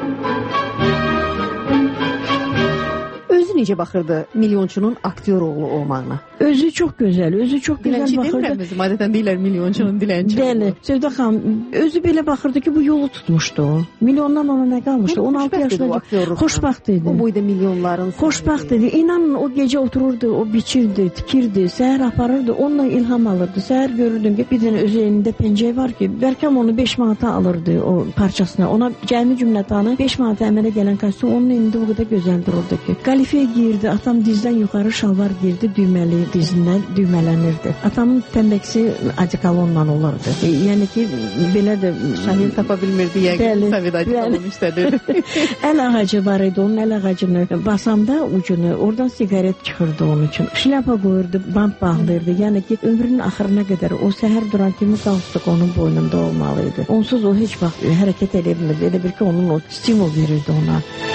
Özü necə baxırdı milyonçunun aktyor oğlu olmağına? Özü çox gözəl, özü çox gözəl baxırdı. Dilənçi adətən deyirlər milyonçunun dilənçi. Bəli, Sevda xanım, özü belə baxırdı ki, bu yolu tutmuşdu o. Milyondan ona nə qalmışdı? 16 yaşında xoşbaxt idi. O boyda milyonların. Xoşbaxt idi. İnanın o gecə otururdu, o biçirdi, tikirdi, səhər aparırdı, onunla ilham alırdı. Səhər görürdüm ki, bir dənə özü elində pencək var ki, bəlkəm onu 5 manata alırdı o parçasına. Ona cəmi cümlətanı 5 manata əmələ gələn kostyum onun elində o qədər gözəl dururdu ki. Qalifiyə giyirdi, atam dizdən yuxarı şalvar giyirdi, düyməli dizindən düymələnirdi. Atamın tənbəksi adikalonla olurdu. Yəni ki, belə də... Şamil tapa bilmirdi, yəqin Sovet adikalon işlədir. Əl ağacı var idi, onun əl ağacını basanda ucunu, oradan sigaret çıxırdı onun üçün. Şlyapa qoyurdu, bant bağlayırdı. Yəni ki, ömrünün axırına qədər o səhər duran kimi qalstuk onun boynunda olmalıydı. Onsuz o heç vaxt hərəkət edə bilmirdi. Elə bir ki, onun o stimul verirdi ona.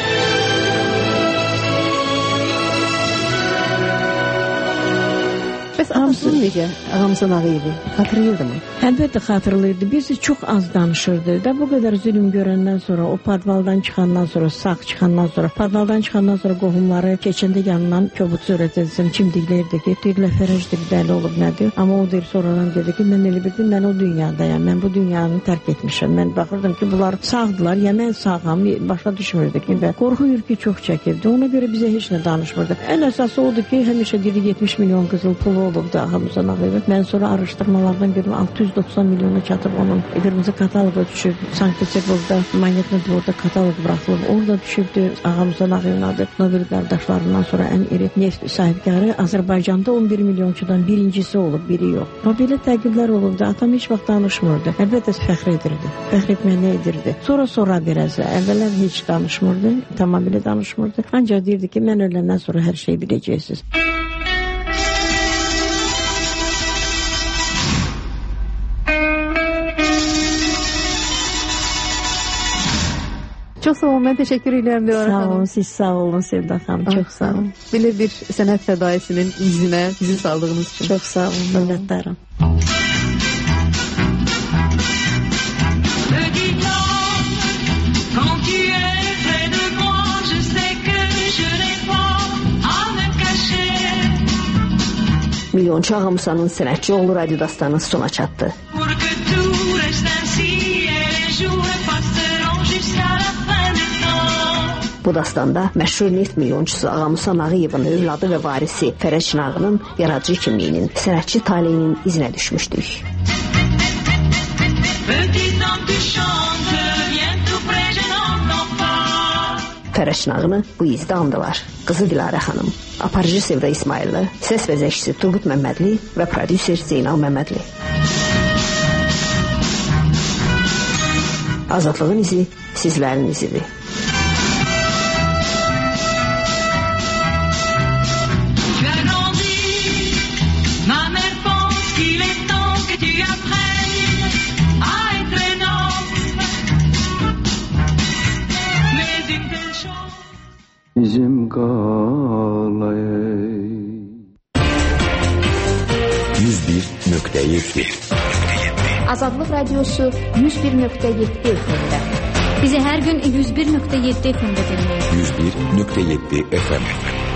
Bəs atasını necə Ağamısan Ağayevi xatırlayırdı mı? Əlbəttə xatırlayırdı. Biz çox az danışırdı. Da bu qədər zülüm görəndən sonra, o padvaldan çıxandan sonra, sağ çıxandan sonra, padvaldan çıxandan sonra qohumları keçəndə yanından kobud surət edilsin, çimdikləyirdi ki, deyirlər Fərəcdir, dəli olub nədir? Amma o deyir, sonradan dedi ki, mən elə bildim, mən o dünyadayam, mən bu dünyanı tərk etmişəm. Mən baxırdım ki, bunlar sağdılar, ya mən sağam, başa düşmürdü ki, və qorxuyur ki, çox çəkirdi. Ona görə bizə heç nə danışmırdı. Ən əsası odur ki, həmişə deyir 70 milyon qızıl pulu olubdu Ağamısan Ağayevi. Mən sonra araşdırmalardan gördüm 690 milyona çatıb onun qırmızı kataloqa düşüb. Sankt-Peterburgda Manyetna dvorda kataloq buraxılıb. Orada düşübdü Ağamısan Ağayevin adı. Nobel qardaşlarından sonra ən iri neft sahibkarı Azərbaycanda 11 milyonçudan birincisi olub, biri yox. O belə təqiblər olubdu. Atam heç vaxt danışmırdı. Əlbəttə fəxr edirdi. Fəxr etməyinə edirdi. Sonra biraz əvvəllər heç danışmırdı. Tamamilə danışmırdı. Ancaq deyirdi ki, mən öləndən sonra hər şeyi biləcəksiniz. Çox sağ olun, mən təşəkkür edirəm Dilarə xanım. Sağ olun, siz sağ olun Sevda xanım, çox sağ olun. Belə bir sənət fədaisinin izinə bizi saldığınız üçün. Çox sağ olun, minnətdaram. Milyonçu Ağamısanın sənətçi oğlu radyo dastanı sona çatdı. Bu dastanda məşhur neft milyonçusu Ağamısan Ağayevin övladı və varisi Fərəc Nağının yaradıcı kimliyinin, sənətçi taleyinin izinə düşmüşdük. Fərəc Nağını bu izdə andılar. Qızı Dilarə xanım, aparıcı Sevda İsmailli, səs vəzəkçisi Turgut Məmmədli və prodüser Zeynal Məmmədli. Azadlığın izi sizlərin izidir. Bizim qalaya 101.7 Azadlıq Radiosu 101.7 FM-də. Bizi hər gün 101.7 FM-də dinləyin. 101.7 FM.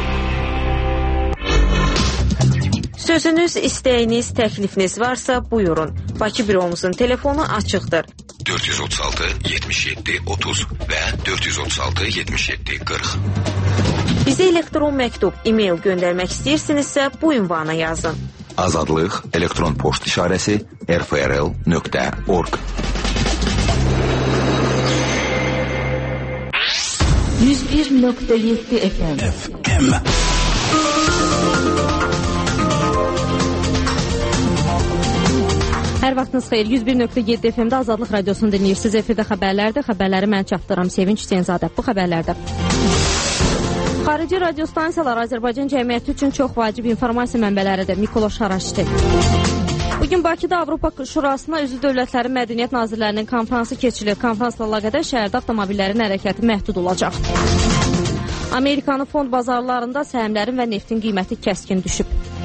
Sözünüz, istəyiniz, təklifiniz varsa buyurun. Bakı büromuzun telefonu açıqdır. 436 77 30 və 436 77 40. Bizə elektron məktub, e-mail göndərmək istəyirsinizsə bu ünvana yazın. Azadlıq elektron poçt işarəsi rfrl.org. 101.7 FM. Hər vaxtınız xeyir. 101.7 FM-də Azadlıq Radiosunu dinləyirsiniz. Efirdə xəbərlərdir. Xəbərləri mən çatdıram. Sevinç Hüseynzadə. Bu xəbərlərdə. Xarici radiostansiyalar Azərbaycan cəmiyyəti üçün çox vacib informasiya mənbələridir. Mikoloş Haraşiti. Bugün Bakıda Avropa Şurasına üzv dövlətlərin mədəniyyət nazirlərinin konfransı keçilir. Konfransla əlaqədar şəhərdə avtomobillərin hərəkəti məhdud olacaq. Amerikanın fond bazarlarında səhmlərin və neftin qiyməti kəskin düşüb.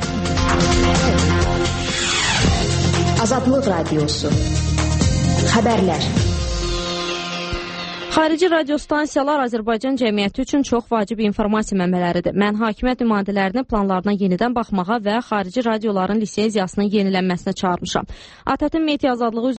Azadlıq Radiosu. Xəbərlər. Xarici radiostansiyalar Azərbaycan cəmiyyəti üçün çox vacib informasiya mənbələridir. Mən hakimiyyət nümayəndələrini planlarına yenidən baxmağa və xarici radioların lisenziyasının yenilənməsinə çağırmışam. ATƏT-in media azadlığı